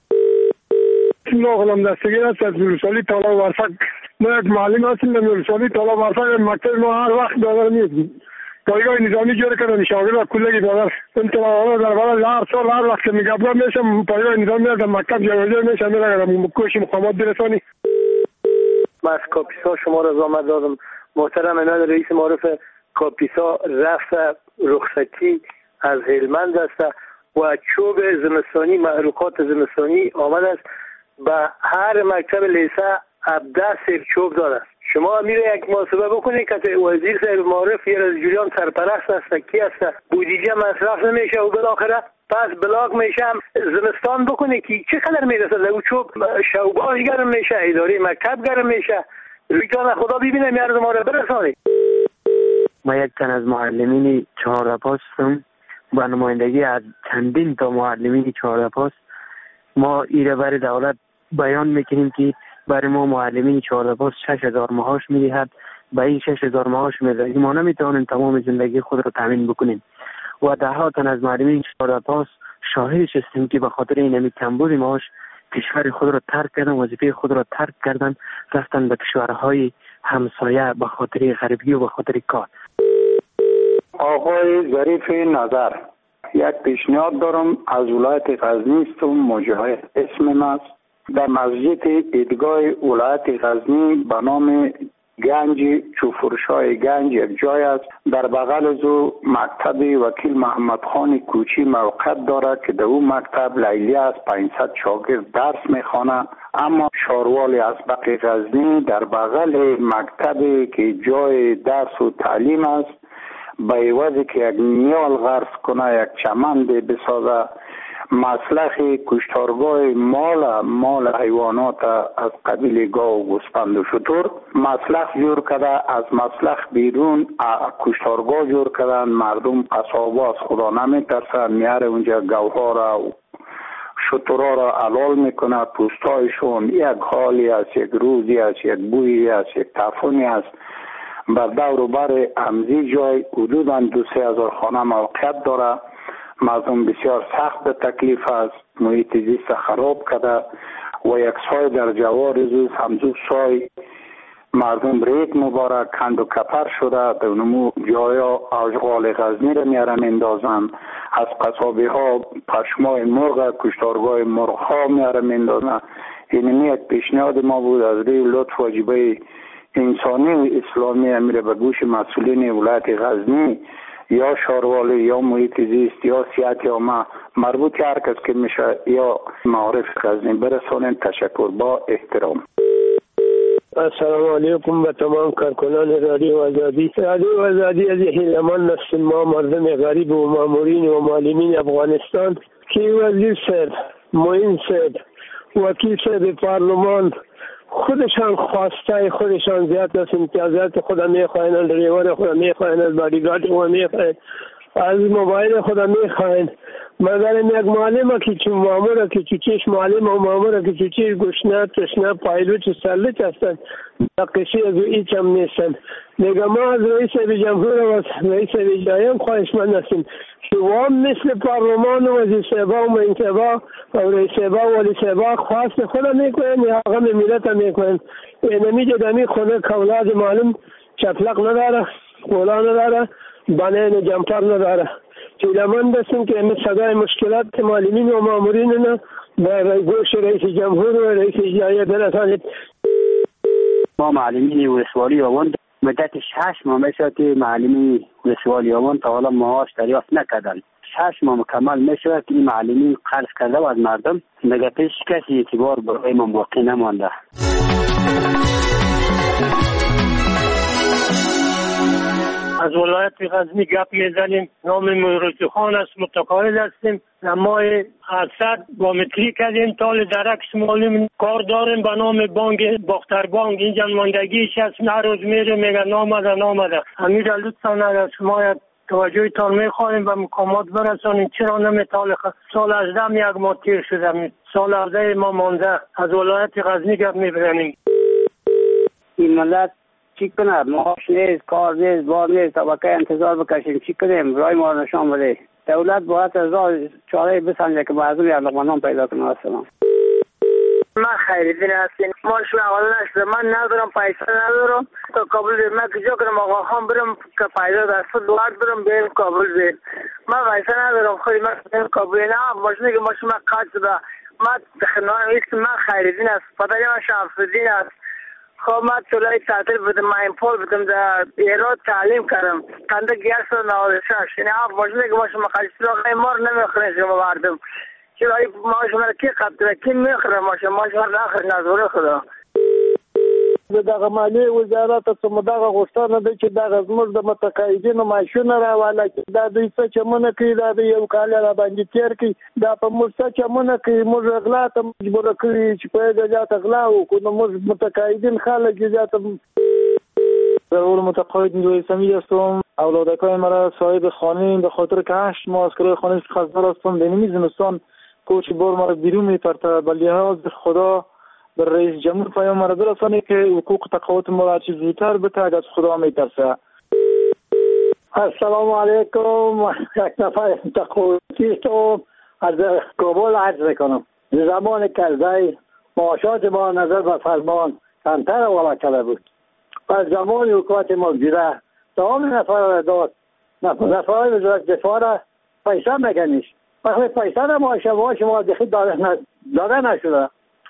ما غلام دستگیر است از ولسوالی طالب ورسک. ما یک معلم هستیم در ولسوالی طالب ورسک. مکتب ما هر وقت دادر میاد. پایگاه نظامی جور کردن، شاگرد کلگی دادر انتظار در بالا هر سال هر وقت میگم میشم پایگاه نظامی در مکتب جوجه میشم میرم کوشش مقامات برسانی. من از کاپیسا شما را زحمت دادم. محترم امام رئیس معارف کاپیسا رفت رخصتی از هلمند است و چوب زمستانی محروقات زمستانی آمد است. به هر مکتب لیسه 17 چوب داده است. شما میره یک محاسبه بکنید که وزیر صاحب معارف یه از جولیان سرپرست است، کی است، بودجه مصرف نمیشه و بالاخره پس بلاک میشه. زمستان بکنید که چقدر میرسه او چوب، شوباش گرم میشه، اداره مکتب گرم میشه. جان خدا ببینه میارز ما رو برسانید. ما یک تن از معلمین 4 پاس هستم، با نمایندگی از چندین تا معلمین 4 پاس. ما ایره برای دولت بیان میکنیم که برای ما معلمین 4 پاس 6000 معاش میدهد. با این 6000 معاش میدهد ما نمیتوانیم تمام زندگی خود را تامین بکنیم و 10 تن از معلمین 4 پاس شاهدش هستیم که به خاطر این کمبود معاش کشور خود را ترک کردن، وظیفه خود را ترک کردن، رفتن به کشورهای همسایه به خاطر غریبگی و به خاطر کار. آقای ظریف نظر، یک پیشنهاد دارم. از ولایت غزنی هستم، مجاهد اسمم است. در مسجد عیدگاه ولایت غزنی به نام گنج چوفرشای گنج یک جای است. در بغل از او مکتب وکیل محمد خان کوچی موقعیت دارد که در اون مکتب لیلی است، 500 شاگرد درس میخوانه. اما شاروال اسبق غزنی در بغل مکتبی که جای درس و تعلیم است، به عوضی که یک نیال غرس کنه، یک چمن بسازه، مسلخ کشتارگاه مال حیوانات از قبیل گاو و گوسفند و شتر مسلخ جور کرده. از مسلخ بیرون کشتارگاه جور کردن. مردم قصابا از خدا نمیترسن، میاره اونجا گوها را و شترها را حلال میکنه. پوستایشون یک حالی است، یک روزی است، یک بویی است، یک تفونی است. بر دور و بر همزی جای حدوداً 2-3 هزار خانه موقعیت داره. مردم بسیار سخت به تکلیف است، محیط زیست خراب کرده و یک سای در جوار زوز همزو سای مردم ریت مبارک کند و کپر شده. در نمو جایا اشغال غزنی را میارن اندازن، از قصابی ها پشمای مرغ کشتارگاه مرغ ها میارن اندازن. این یک پیشنهاد ما بود از روی لطف واجبه انسانی و اسلامی امیر به گوش مسئولین ولایت غزنی یا شاروالی یا محیط زیست یا سیاحت یا مربوط هر کس که میشه یا معارف غزنی برسانید. تشکر، با احترام. السلام علیکم به تمام کارکنان رادیو آزادی. رادیو آزادی از هیلمان است. ما مردم غریب و مامورین و معلمین افغانستان که وزیر صاحب، معین صاحب، وکیل صاحب پارلمان خودشان خواسته خودشان زیاد از امتیازات خود میخواهند، ریوان خود میخواهند، بادیگارد خود میخواهند، از موبایل خود میخواهند. مگر یک معلم که چون مامور که چیش معلم و مامور که چیش گشنه تشنه پایلوت سلط هستند، نقشی از هیچ هم نیستند. میگم ما از رئیس جمهور و رئیس وزراء خواهشمند هستیم که وام مثل پارلمان و وزیر صاحبا و معین صاحبا و رئیس صاحبا و ولی صاحبا خواست خود میکنند یا آقا ملت هم میکنند. اینمی جدامی خود کولاد معلم چطلق نداره، کولا نداره، بانه جمپر نداره. چیلمان دستیم که همه صدای مشکلات معلمین و مامورین نه به گوش رئیس جمهور و رئیس جمهوریت برسانید. ما معلمین ولسوالی آوان مدت 6 ماه میشه که معلمین ولسوالی آوان تا حالا معاش دریافت نکردن. 6 ماه مکمل میشه که این معلمین قرض کرده و از مردم دیگه پیش کسی اعتبار برای ما باقی نمانده. از ولایت غزنی گپ میزنیم. نام موروثی خان است، متقاعد هستیم. ما اسد با متری کردیم تال درکس معلم کار داریم به نام بانک باختر بانک. اینجا ماندگیش هست، هر روز میره میگه نامده. امیر لطفا از شما توجهی تان میخواهیم و مقامات برسانیم. چرا نمیتاله؟ سال 18 یک ماه تیر شده، سال 18 ما مانده. از ولایت غزنی گپ میزنیم. این ملت چی کنه؟ معاش نیست، کار نیست، بار نیست، طبقه انتظار بکشیم. چی کنیم؟ رای ما نشان بده. دولت باید از راه چاره بسنجه که مردم علاقمندان پیدا کنه. السلام. من خیریدین هستین. ماش اول نشده، من ندارم، پیسه ندارم. تا کابل برم، من کجا کنم آقا خان برم که پیدا دست دوار برم برم کابل برم. من پیسه ندارم، خیلی من برم کابل نه. ماشینه که ماشین من قاعد شده. من خدمت اسم من خیریدین است. پدری من شمس‌الدین است. خب من طولای تعطیل بودم، من ایمپول بودم در ایران تعلیم کردم. کنده گیرس و 96. یعنی ماشینه که ماشین مخالصی رو مار نمیخورن شما مردم. چرا این ماشین رو کی قبضه؟ کی میخوره ماشین رو نخوره نظوره خدا. دغه مالی وزارت ته مدغه غوښتنه ده چې دغه زموږ د متقاعدینو معاشونه راواله کړي. دا دوی څه چمونه کوي، دا د یو کال را باندې تیر کړي. دا په موږ څه چمونه کوي، موږ غلا ته مجبور کړي چې په دغه غلا وکړو. نو موږ متقاعدین خلک جزات ضرور متقاعد دویسمی هستم. اولادکای مرا صاحب خانه به خاطر که 8 ماه از کرایه خانه خزدار هستم. دینی زمستان کوچ بار مرا بیرون میپرته. به لحاظ خدا به رئیس جمهور پیام مرا برسانه که حقوق تقاعد مرا چیز زودتر بده، از خدا میترسه. السلام علیکم. یک نفر تقاعدی تو از کابل عرض میکنم. زمان کرزی معاشات ما نظر به فرمان کمتر والا کرده بود. از زمان حکومت مقدره تمام نفر داد، نفرهای وزارت دفاع را پیسه مکنیش وقتی پیسه را معاش ما دخیل داده نشده.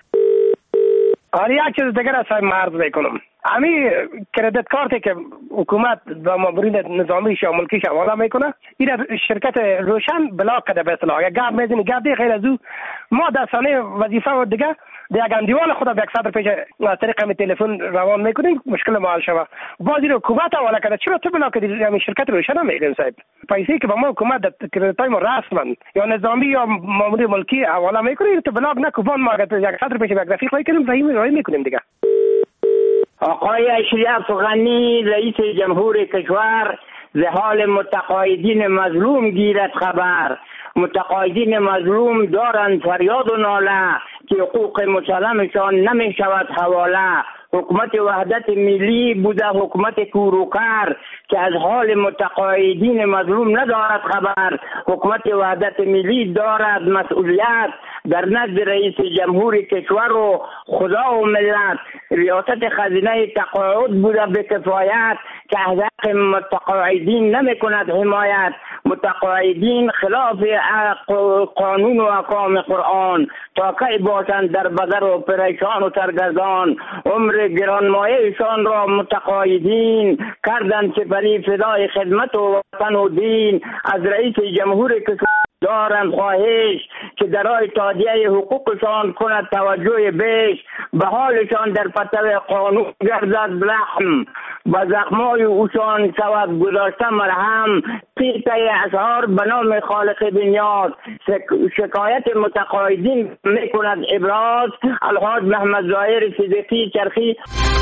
یک چیز دیگر از مرز میکنم. امی کردیت کارتی که حکومت و مامورین نظامیش و ملکیش حواله میکنه، این شرکت روشن بلاک کرده به اصطلاح. اگر گپ میزنی گپ دی غیر از او ما در سانه وظیفه و دیگه در گندیوان خود به 100 پیش از طریق همین تلفن روان میکنیم مشکل ما حل شود. بازی رو حکومت حواله کرده، چرا تو بلاک کردی؟ همین شرکت روشن میگن صاحب پیسه که به ما حکومت در کردیتای ما رسما یا نظامی یا مامور ملکی حواله میکنه تو بلاک نکوبان ما اگر 100 پیش به رفیق میکنیم راهی میکنیم دیگه. آقای اشرف غنی رئیس جمهور کشور ز حال متقاعدین مظلوم گیرد خبر. متقاعدین مظلوم دارند فریاد و ناله که حقوق مسلمشان نمی شود حواله. حکومت وحدت ملی بوده حکومت کوروکر که از حال متقاعدین مظلوم ندارد خبر. حکومت وحدت ملی دارد مسئولیت در نزد رئیس جمهور کشور و خدا و ملت. ریاست خزینه تقاعد بوده به کفایت که از حق متقاعدین نمی کند حمایت. متقاعدین خلاف قانون و احکام قرآن تا کی باشند در بدر و پریشان و سرگردان. عمر گرانمایه ایشان را متقاعدین کردند سپری فدای خدمت و وطن و دین. از رئیس جمهور کشور دارند خواهش که درای تادیه حقوقشان کند توجه بیش. به حالشان در پتو قانون گردد لحم و زخمای اوشان شود گذاشته مرهم. قیطه اشعار به نام خالق بنیاد شکایت متقاعدین میکند ابراز. الحاج محمد ظاهر صدیقی چرخی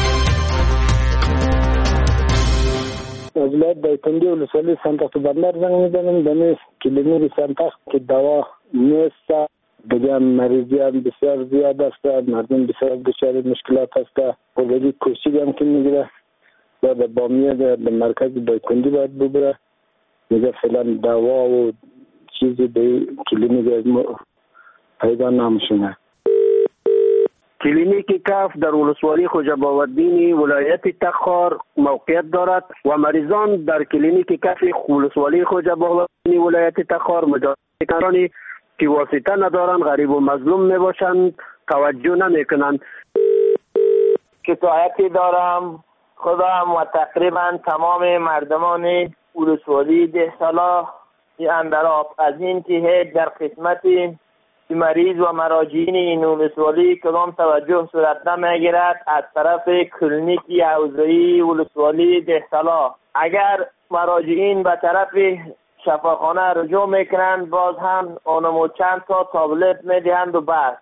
از ولایت دایکنی ولسوالی سنتاخت بندر زنگ میزنم. دمی کلینیک سنتاخت که دوا نیست، دیگه مریضی هم بسیار زیاد است، مردم بسیار دچار مشکلات است. اولی کشی هم که میگیره و در بامیه در مرکز دایکنی باید ببره. میگه فعلا دوا و چیزی به کلینیک از ما پیدا نمیشونه. کلینیک کف در ولسوالی خوجابالدین ولایت تخار موقعیت دارد و مریضان در کلینیک کف ولسوالی خوجابالدین ولایت تخار مجاورانی که واسطه ندارند غریب و مظلوم میباشند توجه نمیکنند. شکایتی دارم خودم و تقریبا تمام مردمان ولسوالی دهسالا اندراب از این که در قسمت مریض و مراجعین این ولسوالی کدام توجه صورت نمیگیرد از طرف کلینیک حوزه‌ای ولسوالی دهسالا. اگر مراجعین به طرف شفاخانه رجوع میکنند باز هم آنمو چند تا تابلت میدهند و بس.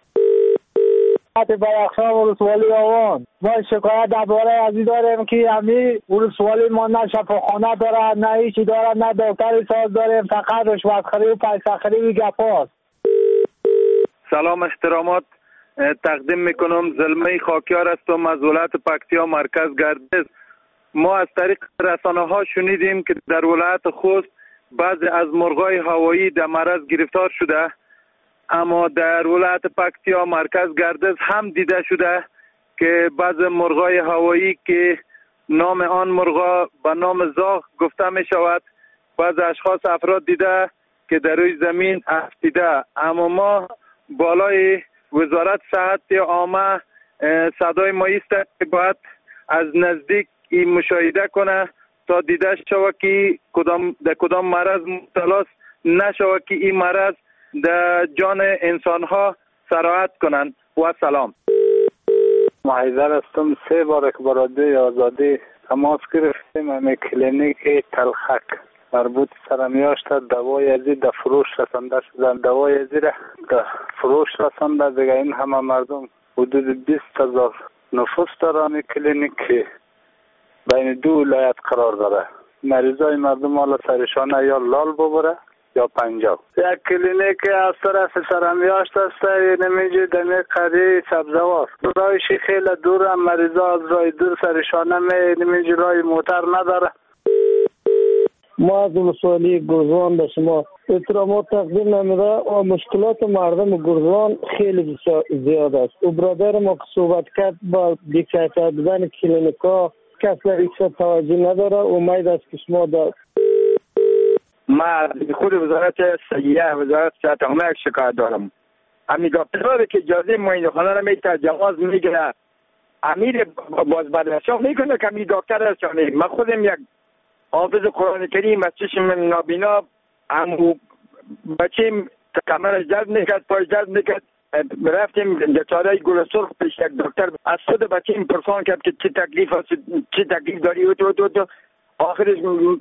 برخشان ولسوالی آوان ما شکایت درباره ازی داریم که همی ولسوالی ما نه شفاخانه داره نه هیچی داره نه دکتر ساز داریم، فقط رشوتخوری و پیسه‌خوری و گپاست. سلام احترامات تقدیم میکنم. زلمه خاکیار هستم از ولایت پکتیا مرکز گردز. ما از طریق رسانه ها شنیدیم که در ولایت خوست بعضی از مرغای هوایی در مرض گرفتار شده، اما در ولایت پکتیا مرکز گردز هم دیده شده که بعضی مرغای هوایی که نام آن مرغا به نام زاغ گفته می شود بعضی اشخاص افراد دیده که در روی زمین افتیده. اما ما بالای وزارت صحت عامه صدای ما است که باید از نزدیک این مشاهده کنه تا دیده شود که کدام مرض مبتلا نشود که این مرض در جان انسان ها سرایت کنند. و سلام. محیدر هستم. 3 بار که برای آزادی تماس گرفتیم. همه کلینیک تلخک مربوط سرمیاشت دوای ازی در فروش رسانده شدن. دوای ازی را در فروش رسانده دیگه. این همه مردم حدود 20,000 نفوس دارن. کلینیک بین 2 ولایت قرار داره. مریضای مردم حالا سرشانه یا لال ببره یا پنجاب. یک کلینیک از طرف سرمیاشت است. نمیجه دمی قریه سبزوار رایش خیلی دور هم مریضا از رای دور سرشانه نمیجه رای موتر نداره. ما از ولسوالی گرزوان به شما احترامات تقدیم نمیده و مشکلات مردم گرزوان خیلی زیاد است. و برادر ما که صحبت کرد با بی‌کیفیت بودن کلینیکا کسی هیچ توجه نداره. امید است که شما در ما خود وزارت صحیحه وزارت صحت عامه شکایت دارم. همین دکترها که اجازه معاینه خانه را میتونه جواز میگیره امیر باز بررسی میکنه که همین دکتر است. من خودم یک حافظ قرآن کریم از چشم نابینا همو بچیم کمرش درد میکرد پایش درد میکرد رفتیم دچاره گل سرخ پیش یک دکتر از خود بچیم پرسان کرد که چه تکلیف است چه تکلیف داری و تو آخرش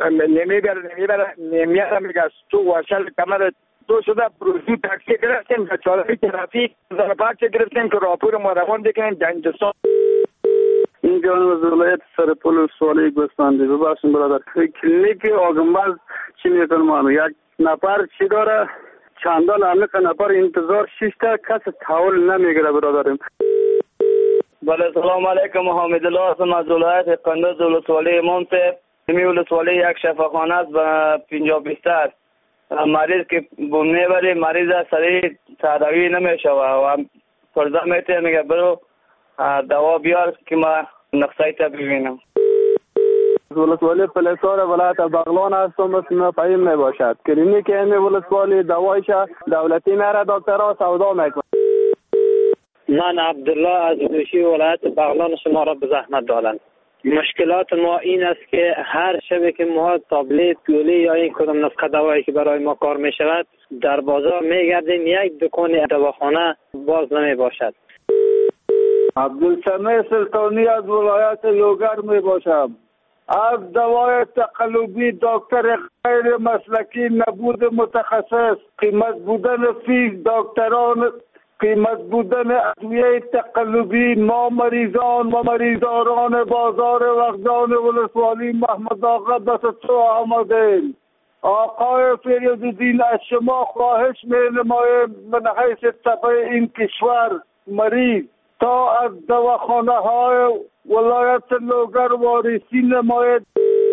نمیبره میگه تو واشل کمر تو شده پروژی تاکسی گرفتیم دچاره ترافیک زنپاک گرفتیم که راپور ما روان بکنیم دنجستان. این جانب از ولایت سرپل سوالی گوسفندی ببخشید برادر کلینیک آگنباز چی میکنم یک نفر چی داره چندان عمق نفر انتظار 6 تا کس تحول نمیگیره برادرم. بله سلام علیکم حامد الله هستم از ولایت قندوز ولسوالی امام صاحب. می ولسوالی یک شفاخانه است و 50 بیستر مریض که میبره مریض سریع تداوی نمیشه و فرضا میته میگه برو دوا بیار که ما نقصه تا ببینم. ولسوالی پلسار ولایت بغلان هستم اسم فهیم میباشد. کلینیک این ولسوالی دوایش دولتی میره دکترها سودا میکنه. من عبدالله از دوشی ولایت بغلان شما را به زحمت دارم. مشکلات ما این است که هر شب که ما تابلت گولی یا این کدام نسخه دوایی که برای ما کار می شود در بازار می گردیم یک دکان دواخانه باز نمی باشد. عبدالسمیع سلطانی از ولایت لوگر می باشم. از دوای تقلبی دکتر غیر مسلکی نبود متخصص قیمت بودن فیس دکتران قیمت بودن ادویه تقلبی ما مریضان و مریضاران بازار وغدان ولسوالی محمد آقا دست تو آمدیم. آقای فریدالدین از شما خواهش می نمایم من حیث تبع این کشور مریض تا از دواخانه های ولایت لوگر وارسی نماید.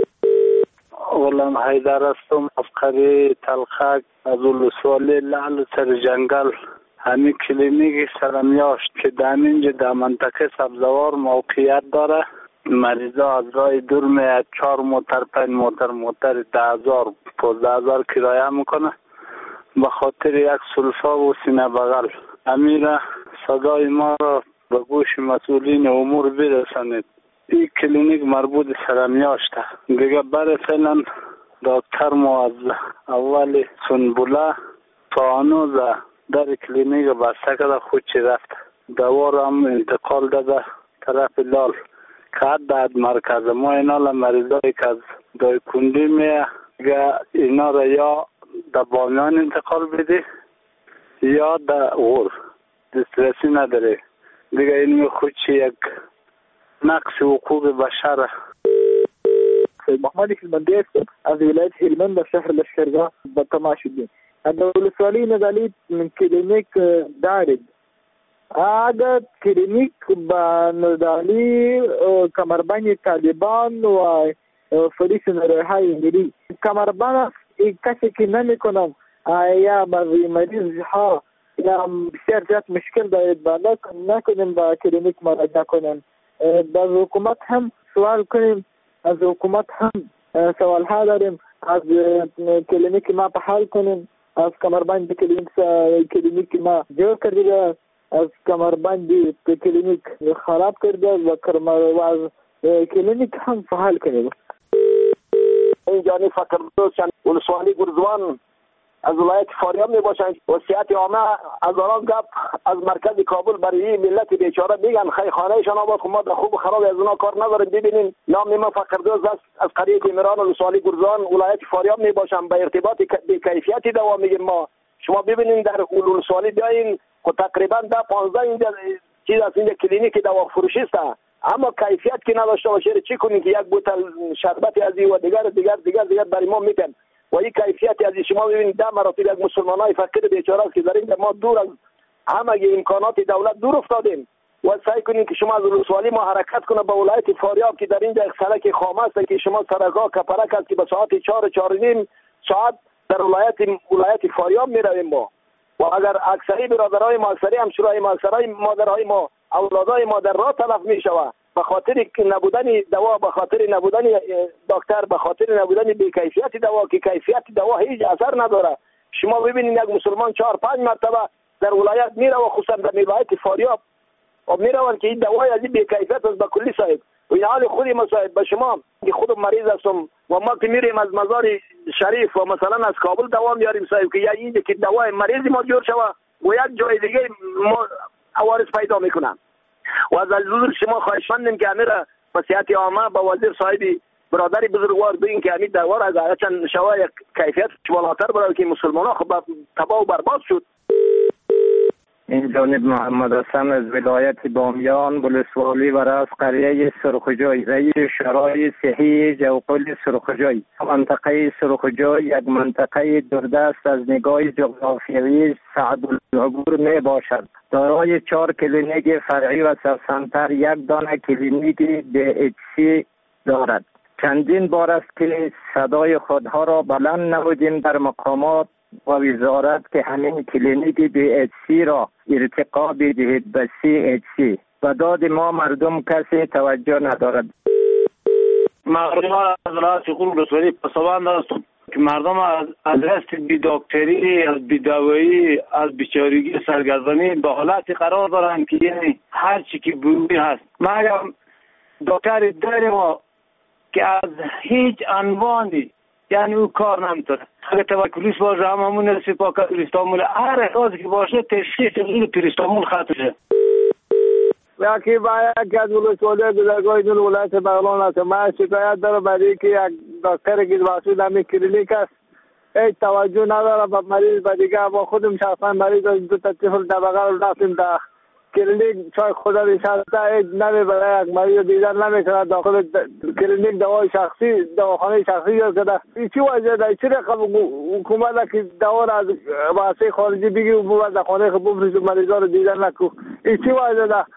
غلام حیدر هستم از قریه تلخک از ولسوالی لعل سر جنگل. همین کلینیک سرمیاشت که در اینجا در منطقه سبزوار موقعیت داره مریضا از راه دور میاد 4 موتر 5 موتر 10,000 15,000 کرایه میکنه به خاطر یک سلفا و سینه بغل. امیر صدای ما را به گوش مسئولین امور برسانید. این کلینیک مربوط سرمیاشته دیگه برای فعلا دکتر ما از اول سنبوله تا هنوز در کلینیک بسته کرده خود چی رفت دوا را هم انتقال داده طرف لال که حد مرکز ما اینا مریضایی که از دایکندی میه اینا را یا در بامیان انتقال بده یا در غور دسترسی نداره دیگه این خود چی یک نقص حقوق بشر. محمد کلمندی هستم از ولایت هلمند در شهر لشکرگاه به تماشاگین. در ولسوالی نزالی کلینیک دارد. اگر کلینیک با نزالی کمربند طالبان و پلیس نروهای انگلی کمربند کسی که نمی کنم یا مریض ها یا بسیار زیاد مشکل دارد با نکنیم با کلینیک مراجعه کنیم. از حکومت هم سوال کنیم از حکومت هم سوال ها داریم از کلینیک ما په حال کنیم از کمربند کلینیک ما جور کرده از کمربند کلینیک خراب کرده و از کلینیک هم په حال کنیم. این جانی فکر دوستان ولسوالی گرزوان از ولایت فاریاب می باشند. وصیت عامه از آن گپ از مرکز کابل برای ملت بیچاره میگن خیخانهشان آباد خب ما در خوب خراب از اونا کار نداریم. ببینین نام ما فقردوز است از قریه تیمران ولسوالی گرزوان ولایت فاریاب می باشم. به ارتباط به کیفیتی دوا میگیم ما. شما ببینین در ولسوالی بیاین که تقریبا 10-15 اینجا چیز از اینجا کلینیک دوا فروشی است اما کیفیت که نداشته باشه چی کنین که یک بوتل شربت از این و دیگر برای ما میتن و این کیفیت از شما ببینید 10 مراتب یک مسلمانای فقیر بیچاره که در این ما دور از همه امکانات دولت دور افتادیم. و سعی کنین که شما از ولسوالی ما حرکت کنه به ولایت فاریاب که در اینجا یک سرک خام است که شما سرگاه کپرک است که به ساعت 4 ساعت در ولایت فاریاب می رویم ما. و اگر اکثری برادرای ما، اکثری همسرای ما، اکثری مادرای ما، اولادای ما در راه تلف می شود به خاطر نبودن دوا، به خاطر نبودن دکتر، به خاطر نبودن بی‌کیفیت دوا که کیفیت دوا هیچ اثر نداره. شما ببینید یک مسلمان 4-5 مرتبه در ولایت میره و خصوصا در ولایت فاریاب و میروند که این دوای از این بی‌کیفیت است به کلی صاحب. و این حال خودی ما صاحب به شما که خودم مریض هستم و ما که میریم از مزار شریف و مثلا از کابل دوا میاریم صاحب که یا اینجا که دوای مریض ما جور شود و یک جای دیگه ما عوارض پیدا میکنن. و از حضور شما خواهشمندیم که امیر وصیت عامه با وزیر صاحب برادری بزرگوار بگین که امید دوار از چند شوای کیفیت بالاتر برای که مسلمان‌ها خب تباه و برباد شد. این جانب محمد حسن از ولایت بامیان ولسوالی و راس قریه سرخجای رئیس شورای صحی جوقل سرخجای. منطقه سرخجای یک منطقه دوردست از نگاه جغرافیایی صعب العبور می باشد. دارای 4 کلینیک فرعی و سبسنتر، 1 دانه کلینیک DHC دارد. چندین بار است که صدای خودها را بلند نمودیم در مقامات و وزارت که همین کلینیک DHC را ارتقا بدهید به CHC. و داد ما مردم کسی توجه ندارد. مردم از راه سقوط رسولی پسوند هستم که مردم از رست بی دکتری، از بی دوایی، از بیچارگی سرگردانی به حالتی قرار دارند که یعنی هر چی که بروی هست. ما اگر دکتر داریم که از هیچ عنوانی یعنی او کار نمیتونه. اگر توکلیس باشه هممون سپاه پریستامول هر احساسی که باشه تشخیص این پریستامول خطشه. یکی باید که از ولسوالی گذرگاه دون ولایت بغلان است. من شکایت دارم برای که یک دکتر که واسود همین کلینیک است هیچ توجه نداره به مریض. و دیگه با خودم شخصا مریض دو تا طفل در بغل رفتیم در کلینیک چای خدا نشسته هیچ نمیبره، یک مریض دیدن نمیکنه داخل کلینیک دوای شخصی دواخانه شخصی یا کده. این چی وجه ده؟ چی رقم حکومت که دوا را از واسه خارجی بگی و بود در خانه خب بفرست مریضا رو دیدن نکو. این چی وجه ده؟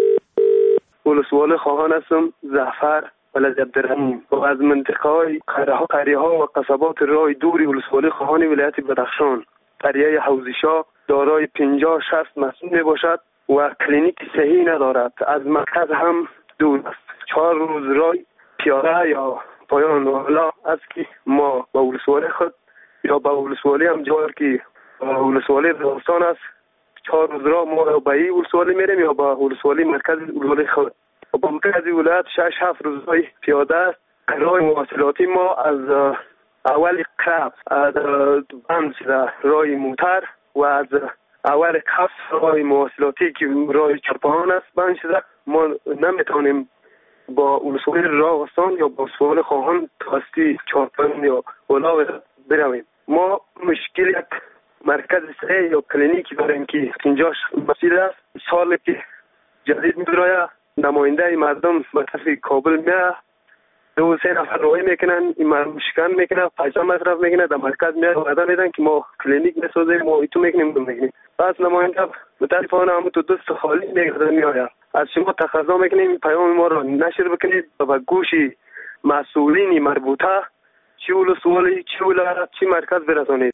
ولسوالی خواهان هستم زعفر ولد عبدالرحیم و از منطقه های قریه ها و قصبات راه دوری ولسوالی خواهان ولایت بدخشان. قریه حوزیشاه دارای 50-60 مسئول می باشد و کلینیک صحیح ندارد. از مرکز هم دور است. 4 روز راه پیاده یا پایان والا است که ما با ولسوالی خود یا با ولسوالی هم جایی که ولسوالی داستان است 4 روز راه ما با این ولسوالی میریم یا با ولسوالی مرکز ولسوالی خود. و با مرکز ولایت 6-7 روز پیاده است. راه مواصلاتی ما از اول قرب از بند راه موتر و از اول کف راه مواصلاتی که راه چرپان است بند شده ما نمیتونیم با ولسوالی راهستان یا با ولسوالی خواهان توسطی چرپان یا اولا برویم. ما مشکل یک مرکز صحی یا کلینیکی داریم که 50 مسئول است. سال که جدید می‌داره نماینده مردم به طرف کابل میاد 2-3 نفر روی میکنن این مشکن میکنن پیسه مصرف میکنن در مرکز میاد وعده میدن که ما کلینیک میسازیم ما ایتو میکنیم پس نماینده به طرف آن هم تو دست خالی میگردن میآید. از شما تقاضا میکنیم پیام ما را نشر بکنید و به گوش مسئولین مربوطه چه ولسوالی چه ولایت چه مرکز برسانید.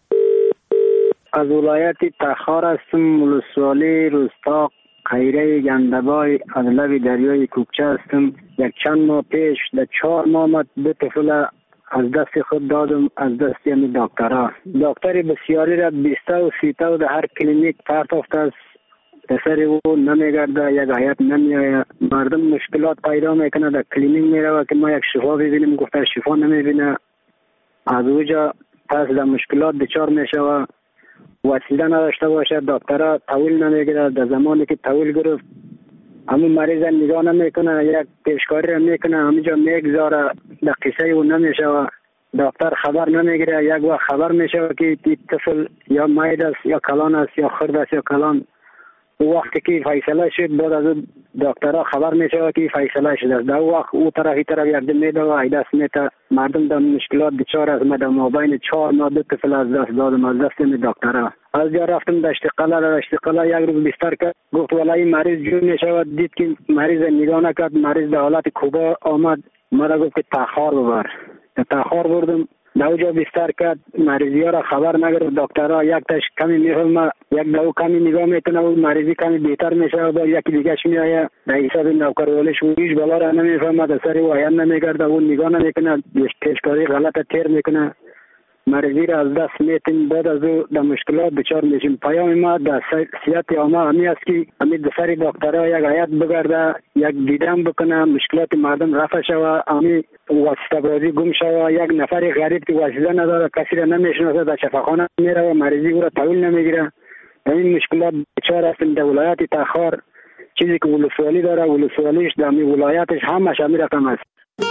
از ولایت تخار هستم، ولسوالی روستا خیره گندبای از لب دریای کوکچه هستم. یک چند ماه پیش در 4 ماه 2 طفل از دست خود دادم از دست یعنی دکترها. دکتر بسیاری را 20 و 30 در هر کلینیک پرتافت است. پسر او نمیگرده، یک حیات نمیآید. مردم مشکلات پیدا میکنه در کلینیک میره که ما یک شفا ببینیم گفته شفا نمیبینه. از اوجا پس در مشکلات دچار میشه. وسیله نداشته باشه دکترها طویل نمیگیره. در زمانی که طویل گرفت همون مریض نگاه نمیکنه، یک پیشکاری میکنه همینجا میگذاره در قصه او نمیشه. دکتر خبر نمیگیره. یک وقت خبر میشه که طفل یا مید است یا کلان است یا خرد است یا کلان. وقتی که فیصله شد بعد از دکترها خبر میشه که فیصله شده. در وقت او طرف یردم میده و دست میده. مردم در مشکلات دچار است. ما در مابین 4 ماه 2 طفل از دست دادم از دست دکترها. از جا رفتم دشت قلعه یک روز بستر کرد، گفت والله مریض جون میشود. دید که مریض نگاه نکرد، مریض در حالت کوبا آمد. مرا گفت که تخار ببر. تخار بردم، در جا بستر کرد. مریضی ها را خبر نگرفت. دکترها یک تاش کمی میفهمه، یک دو کمی نگاه میکنه و مریضی کمی بهتر میشه و یکی دیگه ش میآیه. در حساب نوکرولش و هیچ بالا را نمیفهمه، در سر او عیان نمیگرده، او نگاه نمیکنه، تشکاری غلط تیر میکنه. مریضی را از دست میتیم. بعد از او در مشکلات دچار میشیم. پیام ما در صحت عامه همی است که همی در سر دکترها یک هیئت بگرده، یک دیدن بکنه، مشکلات مردم رفع شود، همی واسطه بازی گم شود. یک نفر غریب که واسطه نداره، کسی را نمیشناسه، در شفاخانه میره و مریضی او را تحویل نمیگیره. این مشکلات دچار هستیم. در ولایت تخار چیزی که ولسوالی داره، ولسوالیش در می ولایتش همش همی رقم است.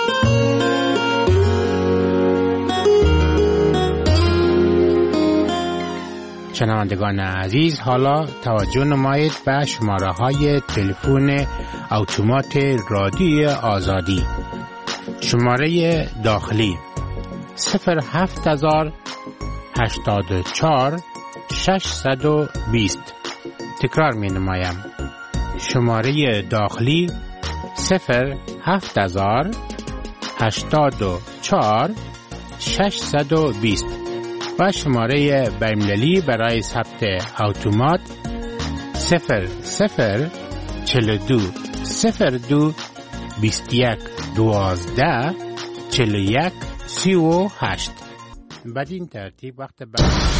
شنوندگان عزیز، حالا توجه نمایید به شماره های تلفن اتومات رادیوی آزادی. شماره داخلی 07084 620. تکرار می نمایم. شماره داخلی 07084 620 و شماره بین‌المللی برای ثبت اتومات 0042 02 21 12 41 38. بدین ترتیب وقت